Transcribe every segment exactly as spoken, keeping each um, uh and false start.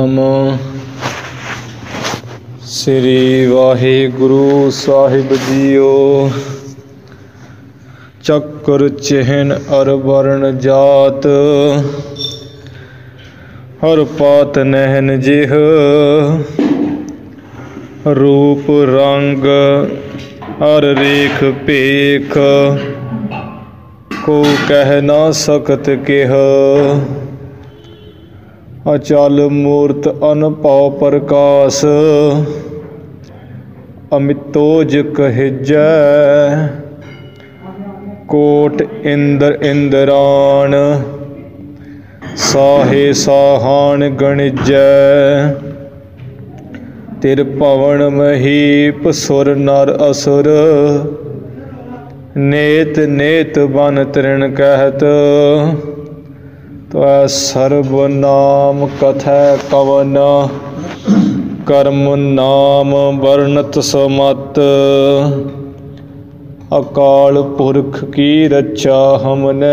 ਸਤਨਾਮ ਸ੍ਰੀ ਵਾਹਿਗੁਰੂ ਸਾਹਿਬ ਜੀਓ। ਚੱਕਰ ਚਿਹਨ ਅਰ ਵਰਨ ਜਾਤ, ਹਰ ਪਾਤ ਨਹਿਨ ਜਿਹ ਰੂਪ ਰੰਗ ਅਰ ਰੇਖ ਭੇਖ, ਕੋ ਕਹਿ ਨਾ ਸਕਤ ਕਿਹ। ਅਚਲ ਮੂਰਤ ਅਨਭਉ ਪ੍ਰਕਾਸ਼, ਅਮਿਤੋਜ ਕਹਿਜੈ। ਕੋਟ ਇੰਦਰ ਇੰਦਰਾਣ, ਸਾਹੇ ਸਾਹਾਨ ਗਣਿਜੈ। ਤਿਰ ਭਵਨ ਮਹੀਪ ਸੁਰ ਨਰ ਅਸੁਰ, ਨੇਤ ਨੇਤ ਬਨ ਤ੍ਰਿਣ ਕਹਿਤ। ਤੈ ਸਰਬ ਨਾਮ ਕਥੈ ਕਵਨ, ਕਰਮ ਨਾਮ ਵਰਨਤ ਸਮਤ। ਅਕਾਲ ਪੁਰਖ ਕੀ ਰਚਾ ਹਮਨੇ,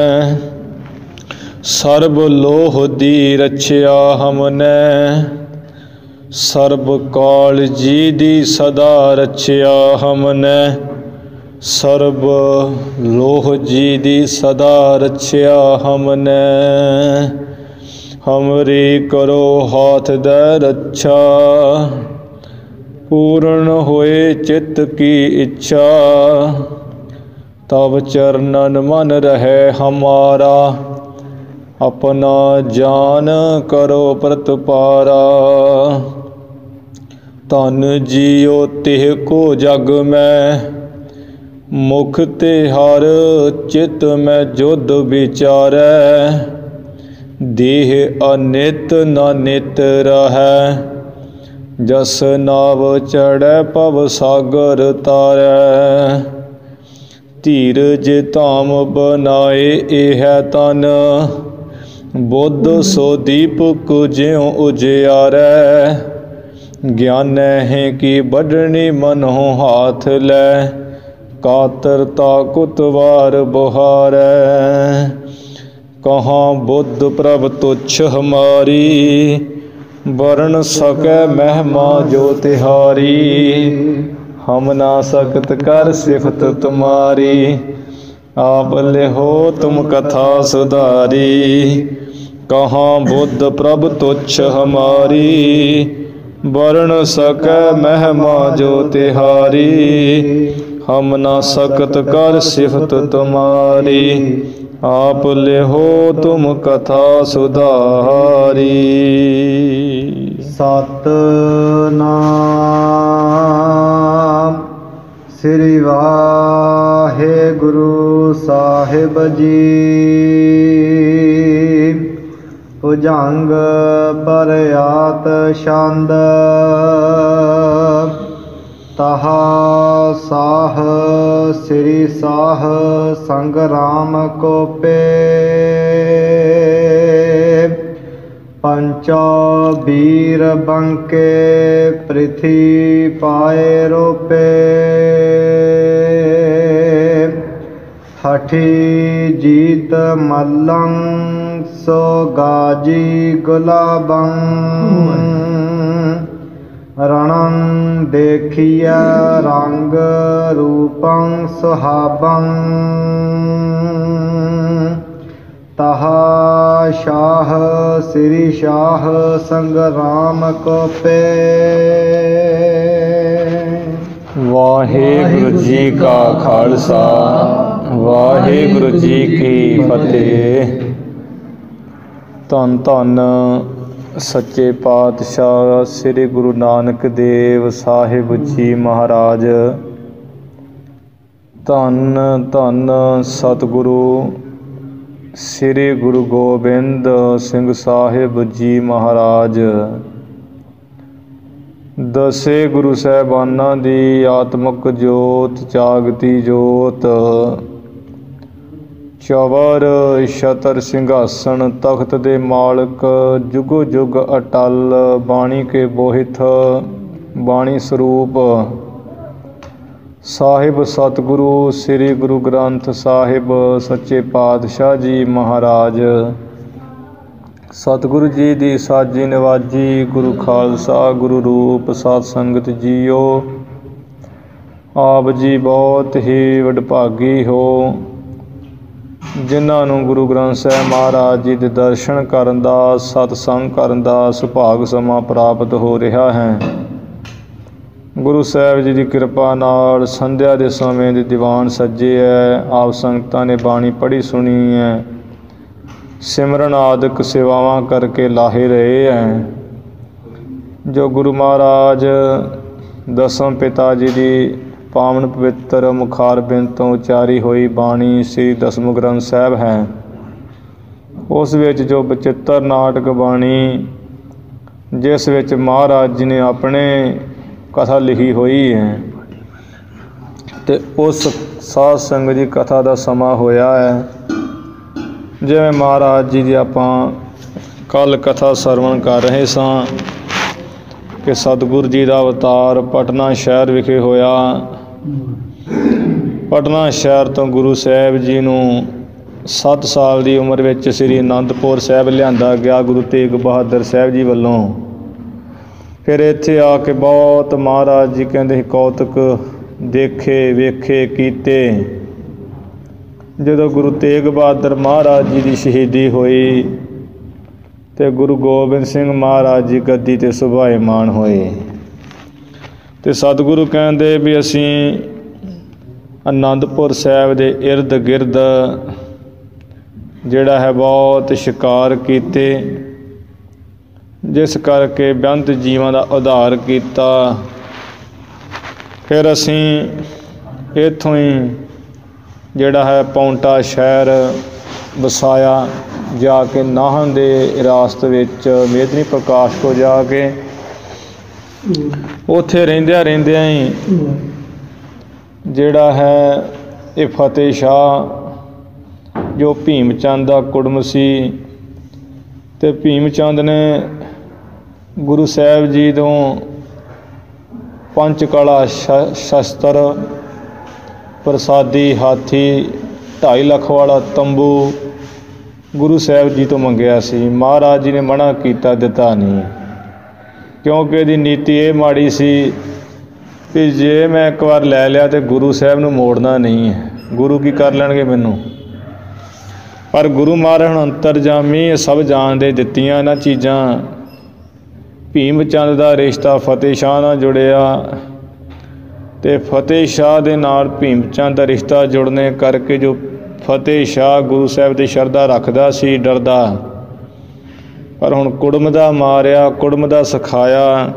ਸਰਬ ਲੋਹ ਦੀ ਰਚਿਆ ਹਮਨੇ। ਸਰਬ ਕਾਲ ਜੀ ਦੀ ਸਦਾ ਰਚਿਆ ਹਮਨੇ, ਸਰਬ ਲੋਹ ਜੀ ਦੀ ਸਦਾ ਰਚਿਆ ਹਮਨੇ। ਹਮਰੀ ਕਰੋ ਹਾਥ ਦੈ ਰੱਛਾ, ਪੂਰਨ ਹੋਏ ਚਿੱਤ ਕੀ ਇੱਛਾ। ਤਬ ਚਰਨਨ ਮਨ ਰਹੇ ਹਮਾਰਾ, ਆਪਣਾ ਜਾਨ ਕਰੋ ਪ੍ਰਤਪਾਰਾ। ਧਨ ਜੀਓ ਤਿਹ ਕੋ ਜਗ ਮੈਂ, ਮੁਖ ਤੇ ਹਰ ਚਿਤ ਮੈਂ ਜੁਧ ਵਿਚਾਰੈ। ਦੇਹ ਅਨਿਤ ਨ ਨਿਤ ਰਹੈ, ਜਸ ਨਾਵ ਚੜ੍ਹੈ ਭਵ ਸਾਗਰ ਤਾਰੈ। ਧੀਰਜ ਧਾਮ ਬਨਾਏ ਇਹ ਤਨ, ਬੁੱਧ ਸੋ ਦੀਪਕ ਜਿਉ ਉਜਿਆਰੈ। ਗਿਆਨੈ ਹੈ ਕਿ ਵੱਢਣੀ ਮਨਹੁ ਹਾਥ ਲੈ, ਕਾਤਰਤਾ ਕੁਤਵਾਰ ਬੁਹਾਰੈ। ਕਹਾਂ ਬੁੱਧ ਪ੍ਰਭ ਤੁਛ ਹਮਾਰੀ, ਵਰਨ ਸਕੈ ਮਹਿਮਾ ਜੋ ਤਿਹਾਰੀ। ਹਮ ਨਾ ਸਕਤ ਕਰ ਸਿਫਤ ਤੁਮਾਰੀ, ਆਪ ਲਿਹੋ ਤੁਮ ਕਥਾ ਸੁਧਾਰੀ। ਕਹਾਂ ਬੁੱਧ ਪ੍ਰਭ ਤੁਛ ਹਮਾਰੀ, ਵਰਨ ਸਕੈ ਮਹਿਮਾ ਜੋ ਤਿਹਾਰੀ। ਹਮ ਨਾ ਸਕਤ ਕਰ ਸਿਫਤ ਤੁਮਾਰੀ, ਆਪ ਲਿਹੋ ਤੁਮ ਕਥਾ ਸੁਧਾਰੀ। ਸਤਨਾਮ ਸ੍ਰੀ ਵਾਹਿਗੁਰੂ ਸਾਹਿਬ ਜੀ। ਭੁਜੰਗ ਪਰਿਆਤ ਛੰਦ, ਤਹਾ ਸਾਹ ਸ੍ਰੀ ਸਾਹ ਸੰਗਰਾਮ ਕੋਪੇ। ਪੰਚਾ ਬੀਰ ਬੰਕੇ ਪ੍ਰਿਥੀ ਪਾਏ ਰੋਪੇ। ਹਠੀ ਜੀਤ ਮਲੰ ਸੋ ਗਾਜੀ ਗੁਲਾਬੰ। ਰਣੰ ਦੇਖੀਐ ਰੰਗ ਰੂਪੰ ਸੁਹਾਬੰ। ਤਹਾ ਸ਼ਾਹ ਸ੍ਰੀ ਸ਼ਾਹ ਸੰਗਰਾਮ ਕੋਪੇ। ਵਾਹਿਗੁਰੂ ਜੀ ਕਾ ਖਾਲਸਾ, ਵਾਹਿਗੁਰੂ ਜੀ ਕੀ ਫਤਿਹ। ਧੰਨ ਧੰਨ ਸੱਚੇ ਪਾਤਸ਼ਾਹ ਸ੍ਰੀ ਗੁਰੂ ਨਾਨਕ ਦੇਵ ਸਾਹਿਬ ਜੀ ਮਹਾਰਾਜ। ਧੰਨ ਧੰਨ ਸਤਿਗੁਰੂ ਸ੍ਰੀ ਗੁਰੂ ਗੋਬਿੰਦ ਸਿੰਘ ਸਾਹਿਬ ਜੀ ਮਹਾਰਾਜ। ਦਸੇ ਗੁਰੂ ਸਾਹਿਬਾਨਾਂ ਦੀ ਆਤਮਕ ਜੋਤ, ਜਾਗਤੀ ਜੋਤ। ਚਵਰ ਛਤਰ ਸਿੰਘਾਸਣ ਤਖਤ ਦੇ ਮਾਲਕ, ਜੁਗੋ ਜੁਗ ਅਟਲ ਬਾਣੀ ਕੇ ਬੋਹਿਥ, ਬਾਣੀ ਸਰੂਪ ਸਾਹਿਬ ਸਤਿਗੁਰੂ ਸ੍ਰੀ ਗੁਰੂ ਗ੍ਰੰਥ ਸਾਹਿਬ ਸੱਚੇ ਪਾਤਸ਼ਾਹ ਜੀ ਮਹਾਰਾਜ। ਸਤਿਗੁਰੂ ਜੀ ਦੀ ਸਾਜੀ ਨਵਾਜੀ। ਗੁਰੂ ਖਾਲਸਾ ਗੁਰੂ ਰੂਪ ਸਾਧ ਸੰਗਤ ਜੀਓ। ਆਪ ਜੀ ਬਹੁਤ ਹੀ ਵਡਭਾਗੀ ਹੋ, ਜਿਨ੍ਹਾਂ ਨੂੰ ਗੁਰੂ ਗ੍ਰੰਥ ਸਾਹਿਬ ਮਹਾਰਾਜ ਜੀ ਦੇ ਦਰਸ਼ਨ ਕਰਨ ਦਾ, ਸਤਸੰਗ ਕਰਨ ਦਾ ਸੁਭਾਗ ਸਮਾਂ ਪ੍ਰਾਪਤ ਹੋ ਰਿਹਾ ਹੈ। ਗੁਰੂ ਸਾਹਿਬ ਜੀ ਦੀ ਕਿਰਪਾ ਨਾਲ ਸੰਧਿਆ ਦੇ ਸਮੇਂ ਦੇ ਦੀਵਾਨ ਸੱਜੇ ਹੈ। ਆਪ ਸੰਗਤਾਂ ਨੇ ਬਾਣੀ ਪੜ੍ਹੀ ਸੁਣੀ ਹੈ। ਸਿਮਰਨ ਆਦਿਕ ਸੇਵਾਵਾਂ ਕਰਕੇ ਲਾਹੇ ਰਹੇ ਹੈ। ਜੋ ਗੁਰੂ ਮਹਾਰਾਜ ਦਸਮ ਪਿਤਾ ਜੀ ਦੀ ਪਾਵਨ ਪਵਿੱਤਰ ਮੁਖਾਰ ਬਿੰਦ ਤੋਂ ਉਚਾਰੀ ਹੋਈ ਬਾਣੀ ਸ੍ਰੀ ਦਸਮ ਗ੍ਰੰਥ ਸਾਹਿਬ ਹੈ। ਉਸ ਵਿੱਚ ਜੋ ਬਚਿੱਤਰ ਨਾਟਕ ਬਾਣੀ, ਜਿਸ ਵਿੱਚ ਮਹਾਰਾਜ ਜੀ ਨੇ ਆਪਣੇ ਕਥਾ ਲਿਖੀ ਹੋਈ ਹੈ, ਅਤੇ ਉਸ ਸਾਧ ਸੰਗਤ ਦੀ ਕਥਾ ਦਾ ਸਮਾਂ ਹੋਇਆ ਹੈ। ਜਿਵੇਂ ਮਹਾਰਾਜ ਜੀ ਦੀ ਆਪਾਂ ਕੱਲ੍ਹ ਕਥਾ ਸਰਵਣ ਕਰ ਰਹੇ ਸਾਂ ਕਿ ਸਤਿਗੁਰੂ ਜੀ ਦਾ ਅਵਤਾਰ ਪਟਨਾ ਸ਼ਹਿਰ ਵਿਖੇ ਹੋਇਆ। ਪਟਨਾ ਸ਼ਹਿਰ ਤੋਂ ਗੁਰੂ ਸਾਹਿਬ ਜੀ ਨੂੰ ਸੱਤ ਸਾਲ ਦੀ ਉਮਰ ਵਿੱਚ ਸ੍ਰੀ ਅਨੰਦਪੁਰ ਸਾਹਿਬ ਲਿਆਂਦਾ ਗਿਆ ਗੁਰੂ ਤੇਗ ਬਹਾਦਰ ਸਾਹਿਬ ਜੀ ਵੱਲੋਂ। ਫਿਰ ਇੱਥੇ ਆ ਕੇ ਬਹੁਤ ਮਹਾਰਾਜ ਜੀ ਕਹਿੰਦੇ ਕੌਤਕ ਦੇਖੇ, ਵੇਖੇ, ਕੀਤੇ। ਜਦੋਂ ਗੁਰੂ ਤੇਗ ਬਹਾਦਰ ਮਹਾਰਾਜ ਜੀ ਦੀ ਸ਼ਹੀਦੀ ਹੋਈ ਅਤੇ ਗੁਰੂ ਗੋਬਿੰਦ ਸਿੰਘ ਮਹਾਰਾਜ ਜੀ ਗੱਦੀ 'ਤੇ ਸੁਭਾਏਮਾਨ ਹੋਏ, ਅਤੇ ਸਤਿਗੁਰੂ ਕਹਿੰਦੇ ਵੀ ਅਸੀਂ ਅਨੰਦਪੁਰ ਸਾਹਿਬ ਦੇ ਇਰਦ ਗਿਰਦ ਜਿਹੜਾ ਹੈ ਬਹੁਤ ਸ਼ਿਕਾਰ ਕੀਤੇ, ਜਿਸ ਕਰਕੇ ਬੇਅੰਤ ਜੀਵਾਂ ਦਾ ਉਧਾਰ ਕੀਤਾ। ਫਿਰ ਅਸੀਂ ਇੱਥੋਂ ਹੀ ਜਿਹੜਾ ਹੈ ਪੌਂਟਾ ਸ਼ਹਿਰ ਵਸਾਇਆ। ਜਾ ਕੇ ਨਾਹਨ ਦੇ ਰਾਸਤ ਵਿੱਚ ਮੇਦਨੀ ਪ੍ਰਕਾਸ਼ ਕੋਲ ਜਾ ਕੇ ਉੱਥੇ ਰਹਿੰਦਿਆਂ ਰਹਿੰਦਿਆਂ ਹੀ ਜਿਹੜਾ ਹੈ ਇਹ ਫਤਿਹ ਸ਼ਾਹ ਜੋ ਭੀਮ ਚੰਦ ਦਾ ਕੁੜਮ ਸੀ, ਅਤੇ ਭੀਮ ਚੰਦ ਨੇ ਗੁਰੂ ਸਾਹਿਬ ਜੀ ਤੋਂ ਪੰਜ ਕਲਾ ਸ਼ ਸ਼ਸਤਰ, ਪ੍ਰਸਾਦੀ ਹਾਥੀ, ਢਾਈ ਲੱਖ ਵਾਲਾ ਤੰਬੂ ਗੁਰੂ ਸਾਹਿਬ ਜੀ ਤੋਂ ਮੰਗਿਆ ਸੀ। ਮਹਾਰਾਜ ਜੀ ਨੇ ਮਨ੍ਹਾ ਕੀਤਾ, ਦਿੱਤਾ ਨਹੀਂ, ਕਿਉਂਕਿ ਇਹਦੀ ਨੀਤੀ ਇਹ ਮਾੜੀ ਸੀ ਕਿ ਜੇ ਮੈਂ ਇੱਕ ਵਾਰ ਲੈ ਲਿਆ ਤਾਂ ਗੁਰੂ ਸਾਹਿਬ ਨੂੰ ਮੋੜਨਾ ਨਹੀਂ ਹੈ। ਗੁਰੂ ਕੀ ਕਰ ਲੈਣਗੇ ਮੈਨੂੰ? ਪਰ ਗੁਰੂ ਮਹਾਰਾਜ ਹੁਣ ਅੰਤਰਜਾਮੀ ਇਹ ਸਭ ਜਾਣਦੇ, ਦਿੱਤੀਆਂ ਇਹਨਾਂ ਚੀਜ਼ਾਂ। ਭੀਮ ਚੰਦ ਦਾ ਰਿਸ਼ਤਾ ਫਤਿਹ ਸ਼ਾਹ ਨਾਲ ਜੁੜਿਆ, ਅਤੇ ਫਤਿਹ ਸ਼ਾਹ ਦੇ ਨਾਲ ਭੀਮ ਚੰਦ ਦਾ ਰਿਸ਼ਤਾ ਜੁੜਨੇ ਕਰਕੇ ਜੋ ਫਤਿਹ ਸ਼ਾਹ ਗੁਰੂ ਸਾਹਿਬ ਦੀ ਸ਼ਰਧਾ ਰੱਖਦਾ ਸੀ, ਡਰਦਾ, ਪਰ ਹੁਣ ਕੁੜਮ ਦਾ ਮਾਰਿਆ, ਕੁੜਮ ਦਾ ਸਿਖਾਇਆ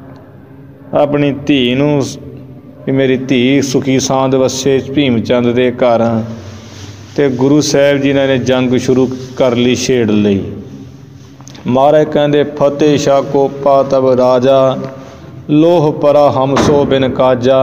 ਆਪਣੀ ਧੀ ਨੂੰ ਵੀ ਮੇਰੀ ਧੀ ਸੁਖੀ ਸਾਂਦ ਵਸੇ ਭੀਮ ਚੰਦ ਦੇ ਘਰ। ਅਤੇ ਗੁਰੂ ਸਾਹਿਬ ਜੀ ਨੇ ਜੰਗ ਸ਼ੁਰੂ ਕਰ ਲਈ, ਛੇੜ ਲਈ। ਮਹਾਰਾਜ ਕਹਿੰਦੇ ਫਤਿਹ ਸ਼ਾਹ ਕੋ ਪਾ ਤਬ ਰਾਜਾ, ਲੋਹ ਪਰਾ ਹਮ ਸੋ ਬਿਨ ਕਾਜਾ,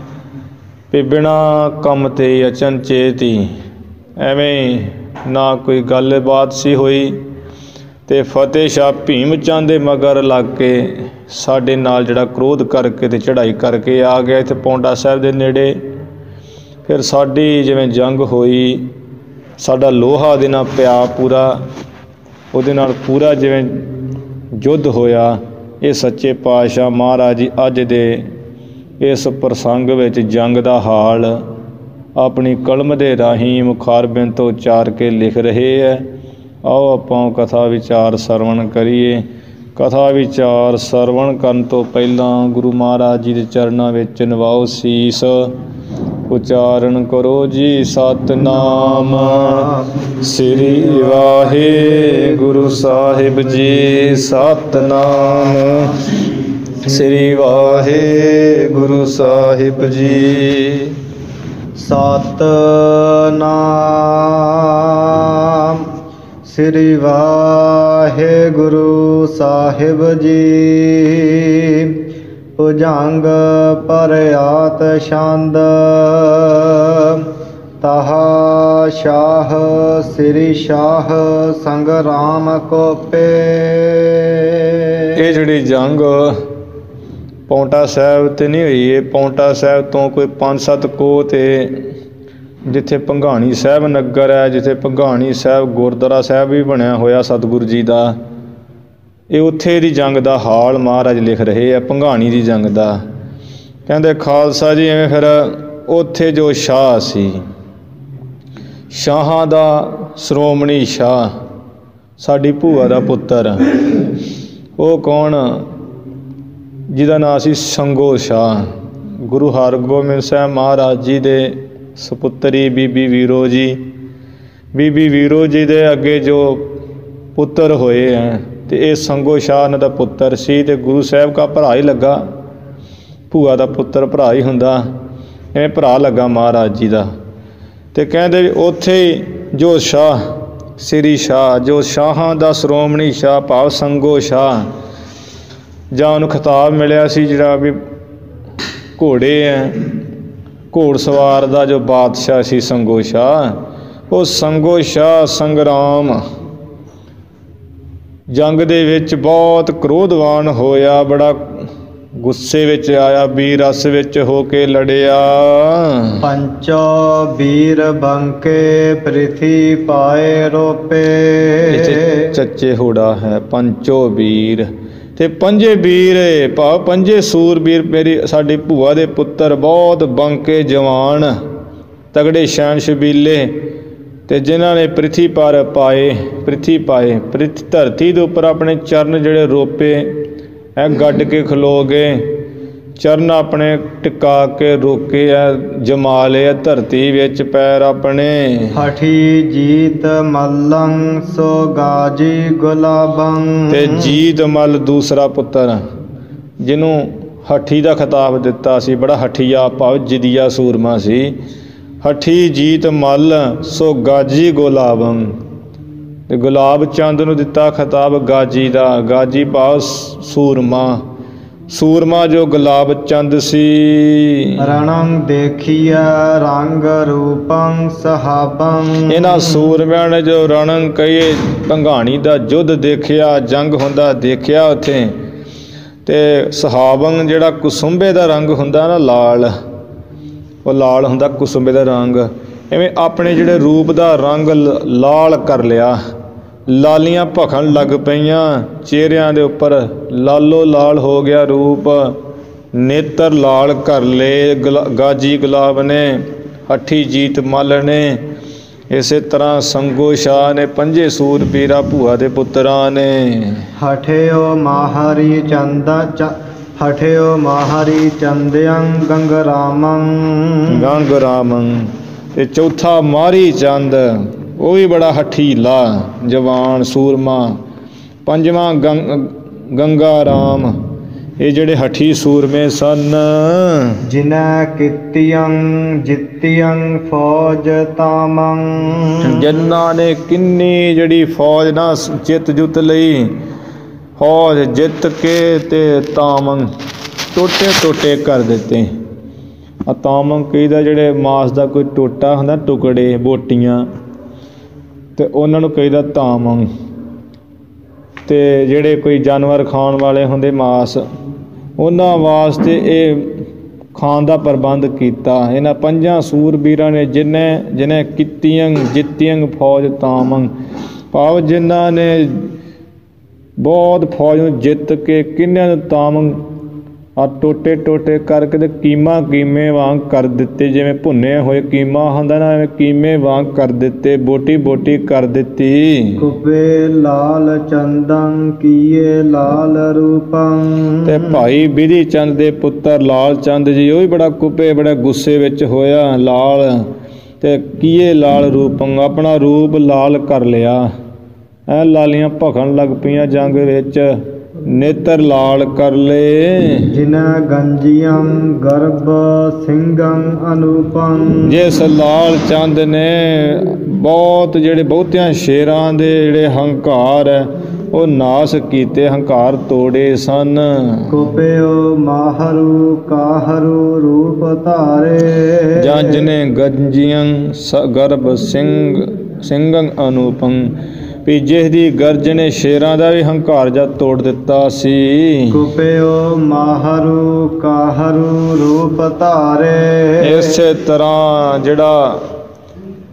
ਵੀ ਬਿਨਾਂ ਕੰਮ ਤੇ ਅਚਨਚੇਤੀ। ਐਵੇਂ ਨਾ ਕੋਈ ਗੱਲਬਾਤ ਸੀ ਹੋਈ, ਅਤੇ ਫਤਿਹ ਸ਼ਾਹ ਭੀਮ ਚੰਦ ਦੇ ਮਗਰ ਲੱਗ ਕੇ ਸਾਡੇ ਨਾਲ ਜਿਹੜਾ ਕ੍ਰੋਧ ਕਰਕੇ ਅਤੇ ਚੜ੍ਹਾਈ ਕਰਕੇ ਆ ਗਿਆ ਇੱਥੇ ਪੌਂਟਾ ਸਾਹਿਬ ਦੇ ਨੇੜੇ। ਫਿਰ ਸਾਡੀ ਜਿਵੇਂ ਜੰਗ ਹੋਈ, ਸਾਡਾ ਲੋਹਾ ਉਹਦੇ ਨਾਲ ਪਿਆ ਪੂਰਾ, ਉਹਦੇ ਨਾਲ ਪੂਰਾ ਜਿਵੇਂ ਯੁੱਧ ਹੋਇਆ। ਇਹ ਸੱਚੇ ਪਾਤਸ਼ਾਹ ਮਹਾਰਾਜ ਜੀ ਅੱਜ ਦੇ ਇਸ ਪ੍ਰਸੰਗ ਵਿੱਚ ਜੰਗ ਦਾ ਹਾਲ ਆਪਣੀ ਕਲਮ ਦੇ ਰਾਹੀਂ ਮੁਖਾਰਬਿੰਦ ਤੋਂ ਉਚਾਰ ਕੇ ਲਿਖ ਰਹੇ ਹੈ। ਆਓ ਆਪਾਂ ਕਥਾ ਵਿਚਾਰ ਸਰਵਣ ਕਰੀਏ। ਕਥਾ ਵਿਚਾਰ ਸਰਵਣ ਕਰਨ ਤੋਂ ਪਹਿਲਾਂ ਗੁਰੂ ਮਹਾਰਾਜ ਜੀ ਦੇ ਚਰਨਾਂ ਵਿੱਚ ਨਵਾਓ ਸੀਸ। ਉਚਾਰਨ ਕਰੋ ਜੀ ਸਤਿਨਾਮ ਸ੍ਰੀ ਵਾਹਿਗੁਰੂ ਸਾਹਿਬ ਜੀ। ਸਤਿਨਾਮ ਸ੍ਰੀ ਵਾਹਿਗੁਰੂ ਸਾਹਿਬ ਜੀ। ਸਤਿਨਾਮ ਸ੍ਰੀ ਵਾਹਿਗੁਰੂ ਸਾਹਿਬ ਜੀ। ਭੁਜੰਗ ਪਰਿਆਤ ਛੰਦ ਤਹਾ ਸ਼ਾਹ ਸ੍ਰੀ ਸ਼ਾਹ ਸੰਗਰਾਮ ਕੋਪੇ। ਇਹ ਜਿਹੜੀ ਜੰਗ ਪੌਂਟਾ ਸਾਹਿਬ 'ਤੇ ਨਹੀਂ ਹੋਈ, ਇਹ ਪੌਂਟਾ ਸਾਹਿਬ ਤੋਂ ਕੋਈ ਪੰਜ ਸੱਤ ਕੋਹ 'ਤੇ ਜਿੱਥੇ ਭੰਗਾਣੀ ਸਾਹਿਬ ਨਗਰ ਹੈ, ਜਿੱਥੇ ਭੰਗਾਣੀ ਸਾਹਿਬ ਗੁਰਦੁਆਰਾ ਸਾਹਿਬ ਵੀ ਬਣਿਆ ਹੋਇਆ ਸਤਿਗੁਰੂ ਜੀ ਦਾ, ਇਹ ਉੱਥੇ ਦੀ ਜੰਗ ਦਾ ਹਾਲ ਮਹਾਰਾਜ ਲਿਖ ਰਹੇ ਆ, ਭੰਗਾਣੀ ਦੀ ਜੰਗ ਦਾ। ਕਹਿੰਦੇ ਖਾਲਸਾ ਜੀ ਐਵੇਂ ਫਿਰ ਉੱਥੇ ਜੋ ਸ਼ਾਹ ਸੀ, ਸ਼ਾਹਾਂ ਦਾ ਸ਼੍ਰੋਮਣੀ ਸ਼ਾਹ, ਸਾਡੀ ਭੂਆ ਦਾ ਪੁੱਤਰ, ਉਹ ਕੌਣ? ਜਿਹਦਾ ਨਾਂ ਸੀ ਸੰਗੋ ਸ਼ਾਹ। ਗੁਰੂ ਹਰਗੋਬਿੰਦ ਸਾਹਿਬ ਮਹਾਰਾਜ ਜੀ ਦੇ ਸਪੁੱਤਰੀ ਬੀਬੀ ਵੀਰੋ ਜੀ, ਬੀਬੀ ਵੀਰੋ ਜੀ ਦੇ ਅੱਗੇ ਜੋ ਪੁੱਤਰ ਹੋਏ ਹੈ, ਅਤੇ ਇਹ ਸੰਗੋ ਸ਼ਾਹ ਇਹਨਾਂ ਦਾ ਪੁੱਤਰ ਸੀ, ਅਤੇ ਗੁਰੂ ਸਾਹਿਬ ਦਾ ਭਰਾ ਹੀ ਲੱਗਾ। ਭੂਆ ਦਾ ਪੁੱਤਰ ਭਰਾ ਹੀ ਹੁੰਦਾ, ਐਵੇਂ ਭਰਾ ਲੱਗਾ ਮਹਾਰਾਜ ਜੀ ਦਾ। ਅਤੇ ਕਹਿੰਦੇ ਵੀ ਉੱਥੇ ਜੋ ਸ਼ਾਹ, ਸ੍ਰੀ ਸ਼ਾਹ, ਜੋ ਸ਼ਾਹਾਂ ਦਾ ਸ਼੍ਰੋਮਣੀ ਸ਼ਾਹ ਭਾਵ ਸੰਗੋ ਸ਼ਾਹ, ਜਾਂ ਉਹਨੂੰ ਖਿਤਾਬ ਮਿਲਿਆ ਸੀ ਜਿਹੜਾ ਵੀ ਘੋੜੇ ਹੈ, ਘੋੜ ਸਵਾਰ ਦਾ ਜੋ ਬਾਦਸ਼ਾਹ ਸੀ ਸੰਗੋ ਸ਼ਾਹ, ਉਹ ਸੰਗੋ ਸ਼ਾਹ ਸੰਗਰਾਮ ਜੰਗ ਦੇ ਵਿੱਚ ਬਹੁਤ ਕ੍ਰੋਧਵਾਨ ਹੋਇਆ, ਬੜਾ ਗੁੱਸੇ ਵਿੱਚ ਆਇਆ, ਵੀਰ ਰਸ ਵਿੱਚ ਹੋ ਕੇ ਲੜਿਆ। ਪੰਚੋ ਵੀਰ ਬੰਕੇ ਪ੍ਰਿਥੀ ਪਾਏ ਰੋਪੇ, ਇੱਥੇ ਚੱਚੇ ਹੋੜਾ ਹੈ, ਪੰਚੋ ਵੀਰ, ਤੇ ਪੰਜੇ ਵੀਰ ਭਾਵ ਪੰਜੇ ਸੂਰਬੀਰ ਮੇਰੀ ਸਾਡੀ ਭੂਆ ਦੇ ਪੁੱਤਰ, ਬਹੁਤ ਬੰਕੇ ਜਵਾਨ, ਤਗੜੇ ਸ਼ੈਨ ਸ਼ਬੀਲੇ, ਅਤੇ ਜਿਨ੍ਹਾਂ ਨੇ ਪ੍ਰਿਥੀ ਪਰ ਪਾਏ, ਪ੍ਰਿਥੀ ਪਾਏ, ਪ੍ਰਿਥ ਧਰਤੀ ਦੇ ਉੱਪਰ ਆਪਣੇ ਚਰਨ ਜਿਹੜੇ ਰੋਪੇ ਐ ਗੱਡ ਕੇ ਖਲੋ ਗਏ, ਚਰਨ ਆਪਣੇ ਟਿਕਾ ਕੇ ਰੋਕੇ ਆ, ਜਮਾ ਲਿਆ ਧਰਤੀ ਵਿੱਚ ਪੈਰ ਆਪਣੇ। ਹਠੀ ਜੀਤ ਮੱਲੰ ਸੋ ਗਾਜੀ ਗੁਲਾਬੰ, ਤੇ ਜੀਤ ਮੱਲ ਦੂਸਰਾ ਪੁੱਤਰ, ਜਿਹਨੂੰ ਹਠੀ ਦਾ ਖਿਤਾਬ ਦਿੱਤਾ ਸੀ, ਬੜਾ ਹਠੀਆ ਭਾਵ ਜਿਦੀਆ ਸੂਰਮਾ ਸੀ। ਹਠੀ ਜੀਤ ਮੱਲ ਸੋ ਗਾਜੀ ਗੁਲਾਬੰ, ਤੇ ਗੁਲਾਬ ਚੰਦ ਨੂੰ ਦਿੱਤਾ ਖਿਤਾਬ ਗਾਜੀ ਦਾ, ਗਾਜੀ ਭਾਵ ਸੂਰਮਾ, ਸੂਰਮਾ ਜੋ ਗੁਲਾਬ ਚੰਦ ਸੀ। ਰਣੰ ਦੇਖੀਆ ਰੰਗ ਰੂਪੰ ਸਹਾਬੰ, ਇਹਨਾਂ ਸੂਰਮਿਆਂ ਨੇ ਜੋ ਰਣੰ ਕਹੀਏ ਭੰਗਾਣੀ ਦਾ ਯੁੱਧ ਦੇਖਿਆ, ਜੰਗ ਹੁੰਦਾ ਦੇਖਿਆ ਉੱਥੇ, ਤੇ ਸਹਾਬੰ ਜਿਹੜਾ ਕੁਸੁੰਬੇ ਦਾ ਰੰਗ ਹੁੰਦਾ ਨਾ, ਲਾਲ, ਉਹ ਲਾਲ ਹੁੰਦਾ ਕੁਸੁੰਬੇ ਦਾ ਰੰਗ, ਐਵੇਂ ਆਪਣੇ ਜਿਹੜੇ ਰੂਪ ਦਾ ਰੰਗ ਲਾਲ ਕਰ ਲਿਆ, ਲਾਲੀਆਂ ਭਖਣ ਲੱਗ ਪਈਆਂ ਚਿਹਰਿਆਂ ਦੇ ਉੱਪਰ, ਲਾਲੋ ਲਾਲ ਹੋ ਗਿਆ ਰੂਪ, ਨੇਤਰ ਲਾਲ ਕਰ ਲਏ ਗੁਲਾ ਗਾਜੀ ਗੁਲਾਬ ਨੇ, ਹੱਠੀ ਜੀਤ ਮੱਲ ਨੇ, ਇਸੇ ਤਰ੍ਹਾਂ ਸੰਗੋ ਸ਼ਾਹ ਨੇ, ਪੰਜੇ ਸੂਰਬੀਰਾ ਭੂਆ ਦੇ ਪੁੱਤਰਾਂ ਨੇ। ਹਠਿਓ ਮਾਹਰੀ ਚੰਦਾ ਚ ਹਠਿਓ ਮਾਹਰੀ ਚੰਦਿਅੰ ਗੰਗਰਾਮੰ, ਗੰਗਰਾਮੰ, ਤੇ ਚੌਥਾ ਮਾਰੀ ਚੰਦ, ਉਹ ਵੀ ਬੜਾ ਹਠੀਲਾ ਜਵਾਨ ਸੂਰਮਾ। ਪੰਜਵਾਂ ਗੰਗ ਗੰਗਾ ਰਾਮ, ਇਹ ਜਿਹੜੇ ਹਠੀ ਸੂਰਮੇ ਸਨ। ਜਿਨ੍ਹਾਂ ਕੀਤੀਅੰ ਜਿੱਤੀਅੰ ਫੌਜ ਤਾਮੰ, ਜਿਨ੍ਹਾਂ ਨੇ ਕਿੰਨੀ ਜਿਹੜੀ ਫੌਜ ਨਾ ਜਿੱਤ ਜੁੱਤ ਲਈ, ਫੌਜ ਜਿੱਤ ਕੇ ਤੇ ਤਾਮੰ ਟੋਟੇ ਟੋਟੇ ਕਰ ਦਿੱਤੇ। ਆ ਤਾਮੰ ਕਹੀਦਾ ਜਿਹੜੇ ਮਾਸ ਦਾ ਕੋਈ ਟੋਟਾ ਹੁੰਦਾ, ਟੁਕੜੇ ਬੋਟੀਆਂ, ਤੇ ਉਹਨਾਂ ਨੂੰ ਕਹੀਦਾ ਤਾਮੰ। ਤੇ ਜਿਹੜੇ ਕੋਈ ਜਾਨਵਰ ਖਾਣ ਵਾਲੇ ਹੁੰਦੇ ਮਾਸ, ਉਹਨਾਂ ਵਾਸਤੇ ਇਹ ਖਾਣ ਦਾ ਪ੍ਰਬੰਧ ਕੀਤਾ ਇਹਨਾਂ ਪੰਜਾਂ ਸੂਰਬੀਰਾਂ ਨੇ, ਜਿਨ੍ਹਾਂ ਜਿਨ੍ਹਾਂ ਕੀਤੀਆਂ ਜਿੱਤੀਆਂ ਫੌਜ ਤਾਮੰ, ਭਾਵ ਜਿਨ੍ਹਾਂ ਨੇ ਬਹੁਤ ਫੌਜ ਨੂੰ ਜਿੱਤ ਕੇ ਕਿੰਨਿਆਂ ਨੂੰ ਤਾਮੰ ਆ ਟੋਟੇ ਟੋਟੇ ਕਰਕੇ ਤੇ ਕੀਮਾ ਕੀਮੇ ਵਾਂਗ ਕਰ ਦਿੱਤੇ, ਜਿਵੇਂ ਭੁੰਨੇ ਹੋਏ ਕੀਮਾ ਹੁੰਦਾ ਨਾ, ਐਵੇਂ ਕੀਮੇ ਵਾਂਗ ਕਰ ਦਿੱਤੇ, ਬੋਟੀ ਬੋਟੀ ਕਰ ਦਿੱਤੀ। ਕੁਬੇ ਲਾਲ ਚੰਦੰ ਕੀਏ ਲਾਲ ਰੂਪੰ, ਤੇ ਭਾਈ ਬਿਧੀ ਚੰਦ ਦੇ ਪੁੱਤਰ ਲਾਲ ਚੰਦ ਜੀ, ਉਹ ਵੀ ਬੜਾ ਕੁੱਪੇ ਬੜਾ ਗੁੱਸੇ ਵਿੱਚ ਹੋਇਆ, ਲਾਲ ਤੇ ਕੀਏ ਲਾਲ ਰੂਪੰ, ਆਪਣਾ ਰੂਪ ਲਾਲ ਕਰ ਲਿਆ, ਐ ਲਾਲੀਆਂ ਭਖਣ ਲੱਗ ਪਈਆਂ ਜੰਗ ਵਿੱਚ, ਨੇਤਰ ਲਾਲ ਕਰ ਲਏ। ਜਿਨ੍ਹਾਂ ਗੰਜੀਆਂ ਗਰਭ ਸਿੰਘੰ ਅਨੂਪੰ, ਜਿਸ ਲਾਲ ਚੰਦ ਨੇ ਬਹੁਤ ਜਿਹੜੇ ਬਹੁਤਿਆਂ ਸ਼ੇਰਾਂ ਦੇ ਜਿਹੜੇ ਹੰਕਾਰ ਹੈ ਉਹ ਨਾਸ ਕੀਤੇ, ਹੰਕਾਰ ਤੋੜੇ ਸਨ। ਕੁਪਿਓ ਮਾਹਰੂ ਕਾਹਰੂ ਰੂਪ ਧਾਰੇ, ਜੰਜ ਨੇ ਗੰਜੀਆਂ ਗਰਭ ਸਿੰਘ ਸਿੰਘੰ ਅਨੂਪੰ, ਵੀ ਜਿਸ ਦੀ ਗਰਜ ਨੇ ਸ਼ੇਰਾਂ ਦਾ ਵੀ ਹੰਕਾਰ ਜਾ ਤੋੜ ਦਿੱਤਾ ਸੀ। ਕੁਪਿਓ ਮਾਹਰੂ ਕਾਹਰੂ ਰੂਪ ਧਾਰੇ, ਇਸੇ ਤਰ੍ਹਾਂ ਜਿਹੜਾ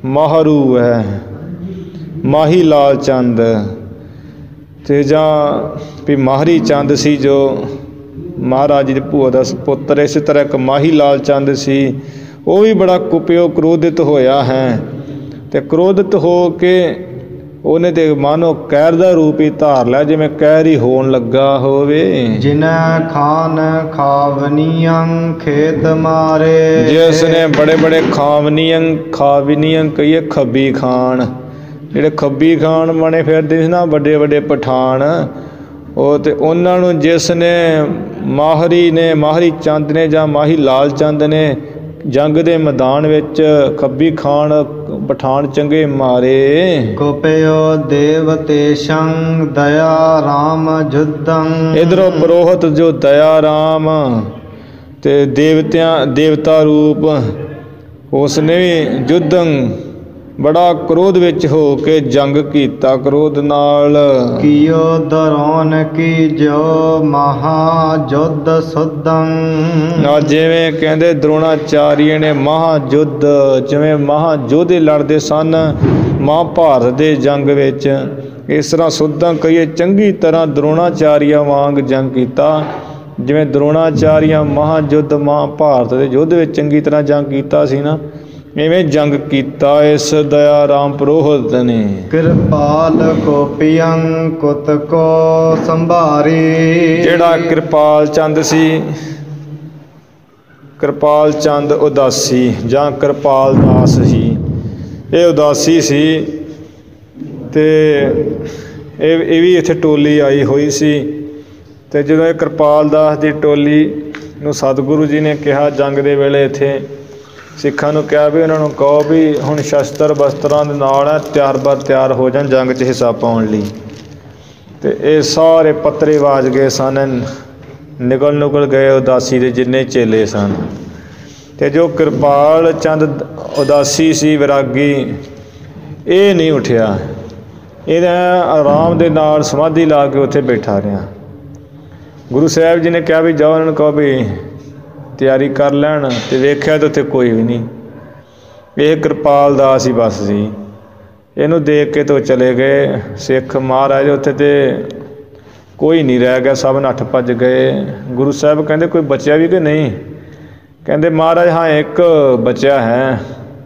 ਮਾਹਰੂ ਹੈ, ਮਾਹੀ ਲਾਲ ਚੰਦ, ਤੇ ਜਾਂ ਵੀ ਮਾਹਰੀ ਚੰਦ ਸੀ ਜੋ ਮਹਾਰਾਜ ਜੀ ਦੀ ਭੂਆ ਦਾ ਪੁੱਤਰ। ਇਸੇ ਤਰ੍ਹਾਂ ਇੱਕ ਮਾਹੀ ਲਾਲ ਚੰਦ ਸੀ, ਉਹ ਵੀ ਬੜਾ ਕੁਪਿਓ ਕ੍ਰੋਧਿਤ ਹੋਇਆ ਹੈ, ਤੇ ਕ੍ਰੋਧਿਤ ਹੋ ਕੇ ਉਹਨੇ ਤੇ ਮਾਨੋ ਕਹਿਰ ਦਾ ਰੂਪ ਹੀ ਧਾਰ ਲਿਆ, ਜਿਵੇਂ ਕਹਿਰ ਹੀ ਹੋਣ ਲੱਗਾ ਹੋਵੇ। ਜਿਨੈ ਖਾਨ ਖਾਵਨੀਆਂ ਖੇਤ ਮਾਰੇ, ਜਿਸ ਨੇ ਬੜੇ ਬੜੇ ਖਾਵਨੀਆਂ ਖਾਵਨੀਆਂ ਕਹੀਏ ਖੱਬੀ ਖਾਨ, ਜਿਹੜੇ ਖੱਬੀ ਖਾਨ ਬਣੇ ਫਿਰਦੇ ਸੀ ਨਾ ਵੱਡੇ ਵੱਡੇ ਪਠਾਨ, ਉਹ ਤੇ ਉਹਨਾਂ ਨੂੰ ਜਿਸ ਨੇ ਮਾਹਰੀ ਨੇ ਮਾਹਰੀ ਚੰਦ ਨੇ ਜਾਂ ਮਾਹੀ ਲਾਲ ਚੰਦ ਨੇ ਜੰਗ ਦੇ ਮੈਦਾਨ ਵਿੱਚ ਖੱਬੀ ਖਾਨ ਪਠਾਨ ਚੰਗੇ ਮਾਰੇ। ਕੋਪਿਓ ਦੇਵਤੇਸ਼ੰ ਦਇਆ ਰਾਮ ਜੁਦੰ, ਇਧਰੋਂ ਪੁਰੋਹਿਤ ਜੋ ਦਇਆ ਰਾਮ ਤੇ ਦੇਵਤਿਆਂ ਦੇਵਤਾ ਰੂਪ, ਉਸ ਨੇ ਵੀ ਜੁਦੰ ਬੜਾ ਕ੍ਰੋਧ ਵਿੱਚ ਹੋ ਕੇ ਜੰਗ ਕੀਤਾ ਕ੍ਰੋਧ ਨਾਲ। ਕੀਓ ਦਰੋਨ ਕੀ ਜੋ ਮਹਾ ਜੁਧ ਸੁਦੰ, ਨਾ ਜਿਵੇਂ ਕਹਿੰਦੇ ਦਰੋਣਾਚਾਰੀਏ ਨੇ ਮਹਾਯੁੱਧ, ਜਿਵੇਂ ਮਹਾਯੋਧੇ ਲੜਦੇ ਸਨ ਮਹਾਭਾਰਤ ਦੇ ਜੰਗ ਵਿੱਚ, ਇਸ ਤਰ੍ਹਾਂ ਸੁਦਾਂ ਕਹੀਏ ਚੰਗੀ ਤਰ੍ਹਾਂ ਦਰੋਣਾਚਾਰੀਆ ਵਾਂਗ ਜੰਗ ਕੀਤਾ। ਜਿਵੇਂ ਦਰੋਣਾਚਾਰੀਆ ਮਹਾਯੁੱਧ ਮਹਾਭਾਰਤ ਦੇ ਯੁੱਧ ਵਿੱਚ ਚੰਗੀ ਤਰ੍ਹਾਂ ਜੰਗ ਕੀਤਾ ਸੀ ਨਾ, ਇਵੇਂ ਜੰਗ ਕੀਤਾ ਇਸ ਦਇਆ ਰਾਮ ਪੁਰੋਹਿਤ ਨੇ। ਕਿਰਪਾਲ ਕੋਪੀਆਂ ਕੁਤ ਕੋ ਸੰਭਾਰੀ, ਜਿਹੜਾ ਕਿਰਪਾਲ ਚੰਦ ਸੀ, ਕਿਰਪਾਲ ਚੰਦ ਉਦਾਸੀ ਜਾਂ ਕਿਰਪਾਲ ਦਾਸ ਸੀ, ਇਹ ਉਦਾਸੀ ਸੀ, ਤੇ ਇਹ ਇਹ ਵੀ ਇੱਥੇ ਟੋਲੀ ਆਈ ਹੋਈ ਸੀ। ਤੇ ਜਦੋਂ ਇਹ ਕਿਰਪਾਲ ਦਾਸ ਦੀ ਟੋਲੀ ਨੂੰ ਸਤਿਗੁਰੂ ਜੀ ਨੇ ਕਿਹਾ ਜੰਗ ਦੇ ਵੇਲੇ, ਇੱਥੇ ਸਿੱਖਾਂ ਨੂੰ ਕਿਹਾ ਵੀ ਉਹਨਾਂ ਨੂੰ ਕਹੋ ਵੀ ਹੁਣ ਸ਼ਸਤਰ ਬਸਤਰਾਂ ਦੇ ਨਾਲ ਹੈ, ਤਿਆਰ ਬਰ ਤਿਆਰ ਹੋ ਜਾਣ ਜੰਗ 'ਚ ਹਿੱਸਾ ਪਾਉਣ ਲਈ। ਤੇ ਇਹ ਸਾਰੇ ਪੱਤਰੇ ਵਾਜ ਗਏ ਸਨ, ਨਿਕਲ ਨਿਕਲ ਗਏ ਉਦਾਸੀ ਦੇ ਜਿੰਨੇ ਚੇਲੇ ਸਨ। ਤੇ ਜੋ ਕਿਰਪਾਲ ਚੰਦ ਉਦਾਸੀ ਸੀ ਵਿਰਾਗੀ, ਇਹ ਨਹੀਂ ਉੱਠਿਆ, ਇਹਦਾ ਆਰਾਮ ਦੇ ਨਾਲ ਸਮਾਧੀ ਲਾ ਕੇ ਉੱਥੇ ਬੈਠਾ ਰਿਹਾ। ਗੁਰੂ ਸਾਹਿਬ ਜੀ ਨੇ ਕਿਹਾ ਵੀ ਜਾਓ ਉਹਨਾਂ ਨੂੰ ਕਹੋ ਵੀ ਤਿਆਰੀ ਕਰ ਲੈਣ, ਤੇ ਵੇਖਿਆ ਤਾਂ ਉੱਥੇ ਕੋਈ ਵੀ ਨਹੀਂ, ਇਹ ਕਿਰਪਾਲ ਦਾਸ ਹੀ ਬਸ ਸੀ। ਇਹਨੂੰ ਦੇਖ ਕੇ ਤੋਂ ਚਲੇ ਗਏ ਸਿੱਖ ਮਹਾਰਾਜ, ਉੱਥੇ ਤੇ ਕੋਈ ਨਹੀਂ ਰਹਿ ਗਿਆ, ਸਭ ਨੱਠ ਭੱਜ ਗਏ। ਗੁਰੂ ਸਾਹਿਬ ਕਹਿੰਦੇ ਕੋਈ ਬਚਿਆ ਵੀ ਕਿ ਨਹੀਂ? ਕਹਿੰਦੇ ਮਹਾਰਾਜ ਹਾਂ ਇੱਕ ਬਚਿਆ ਹੈ,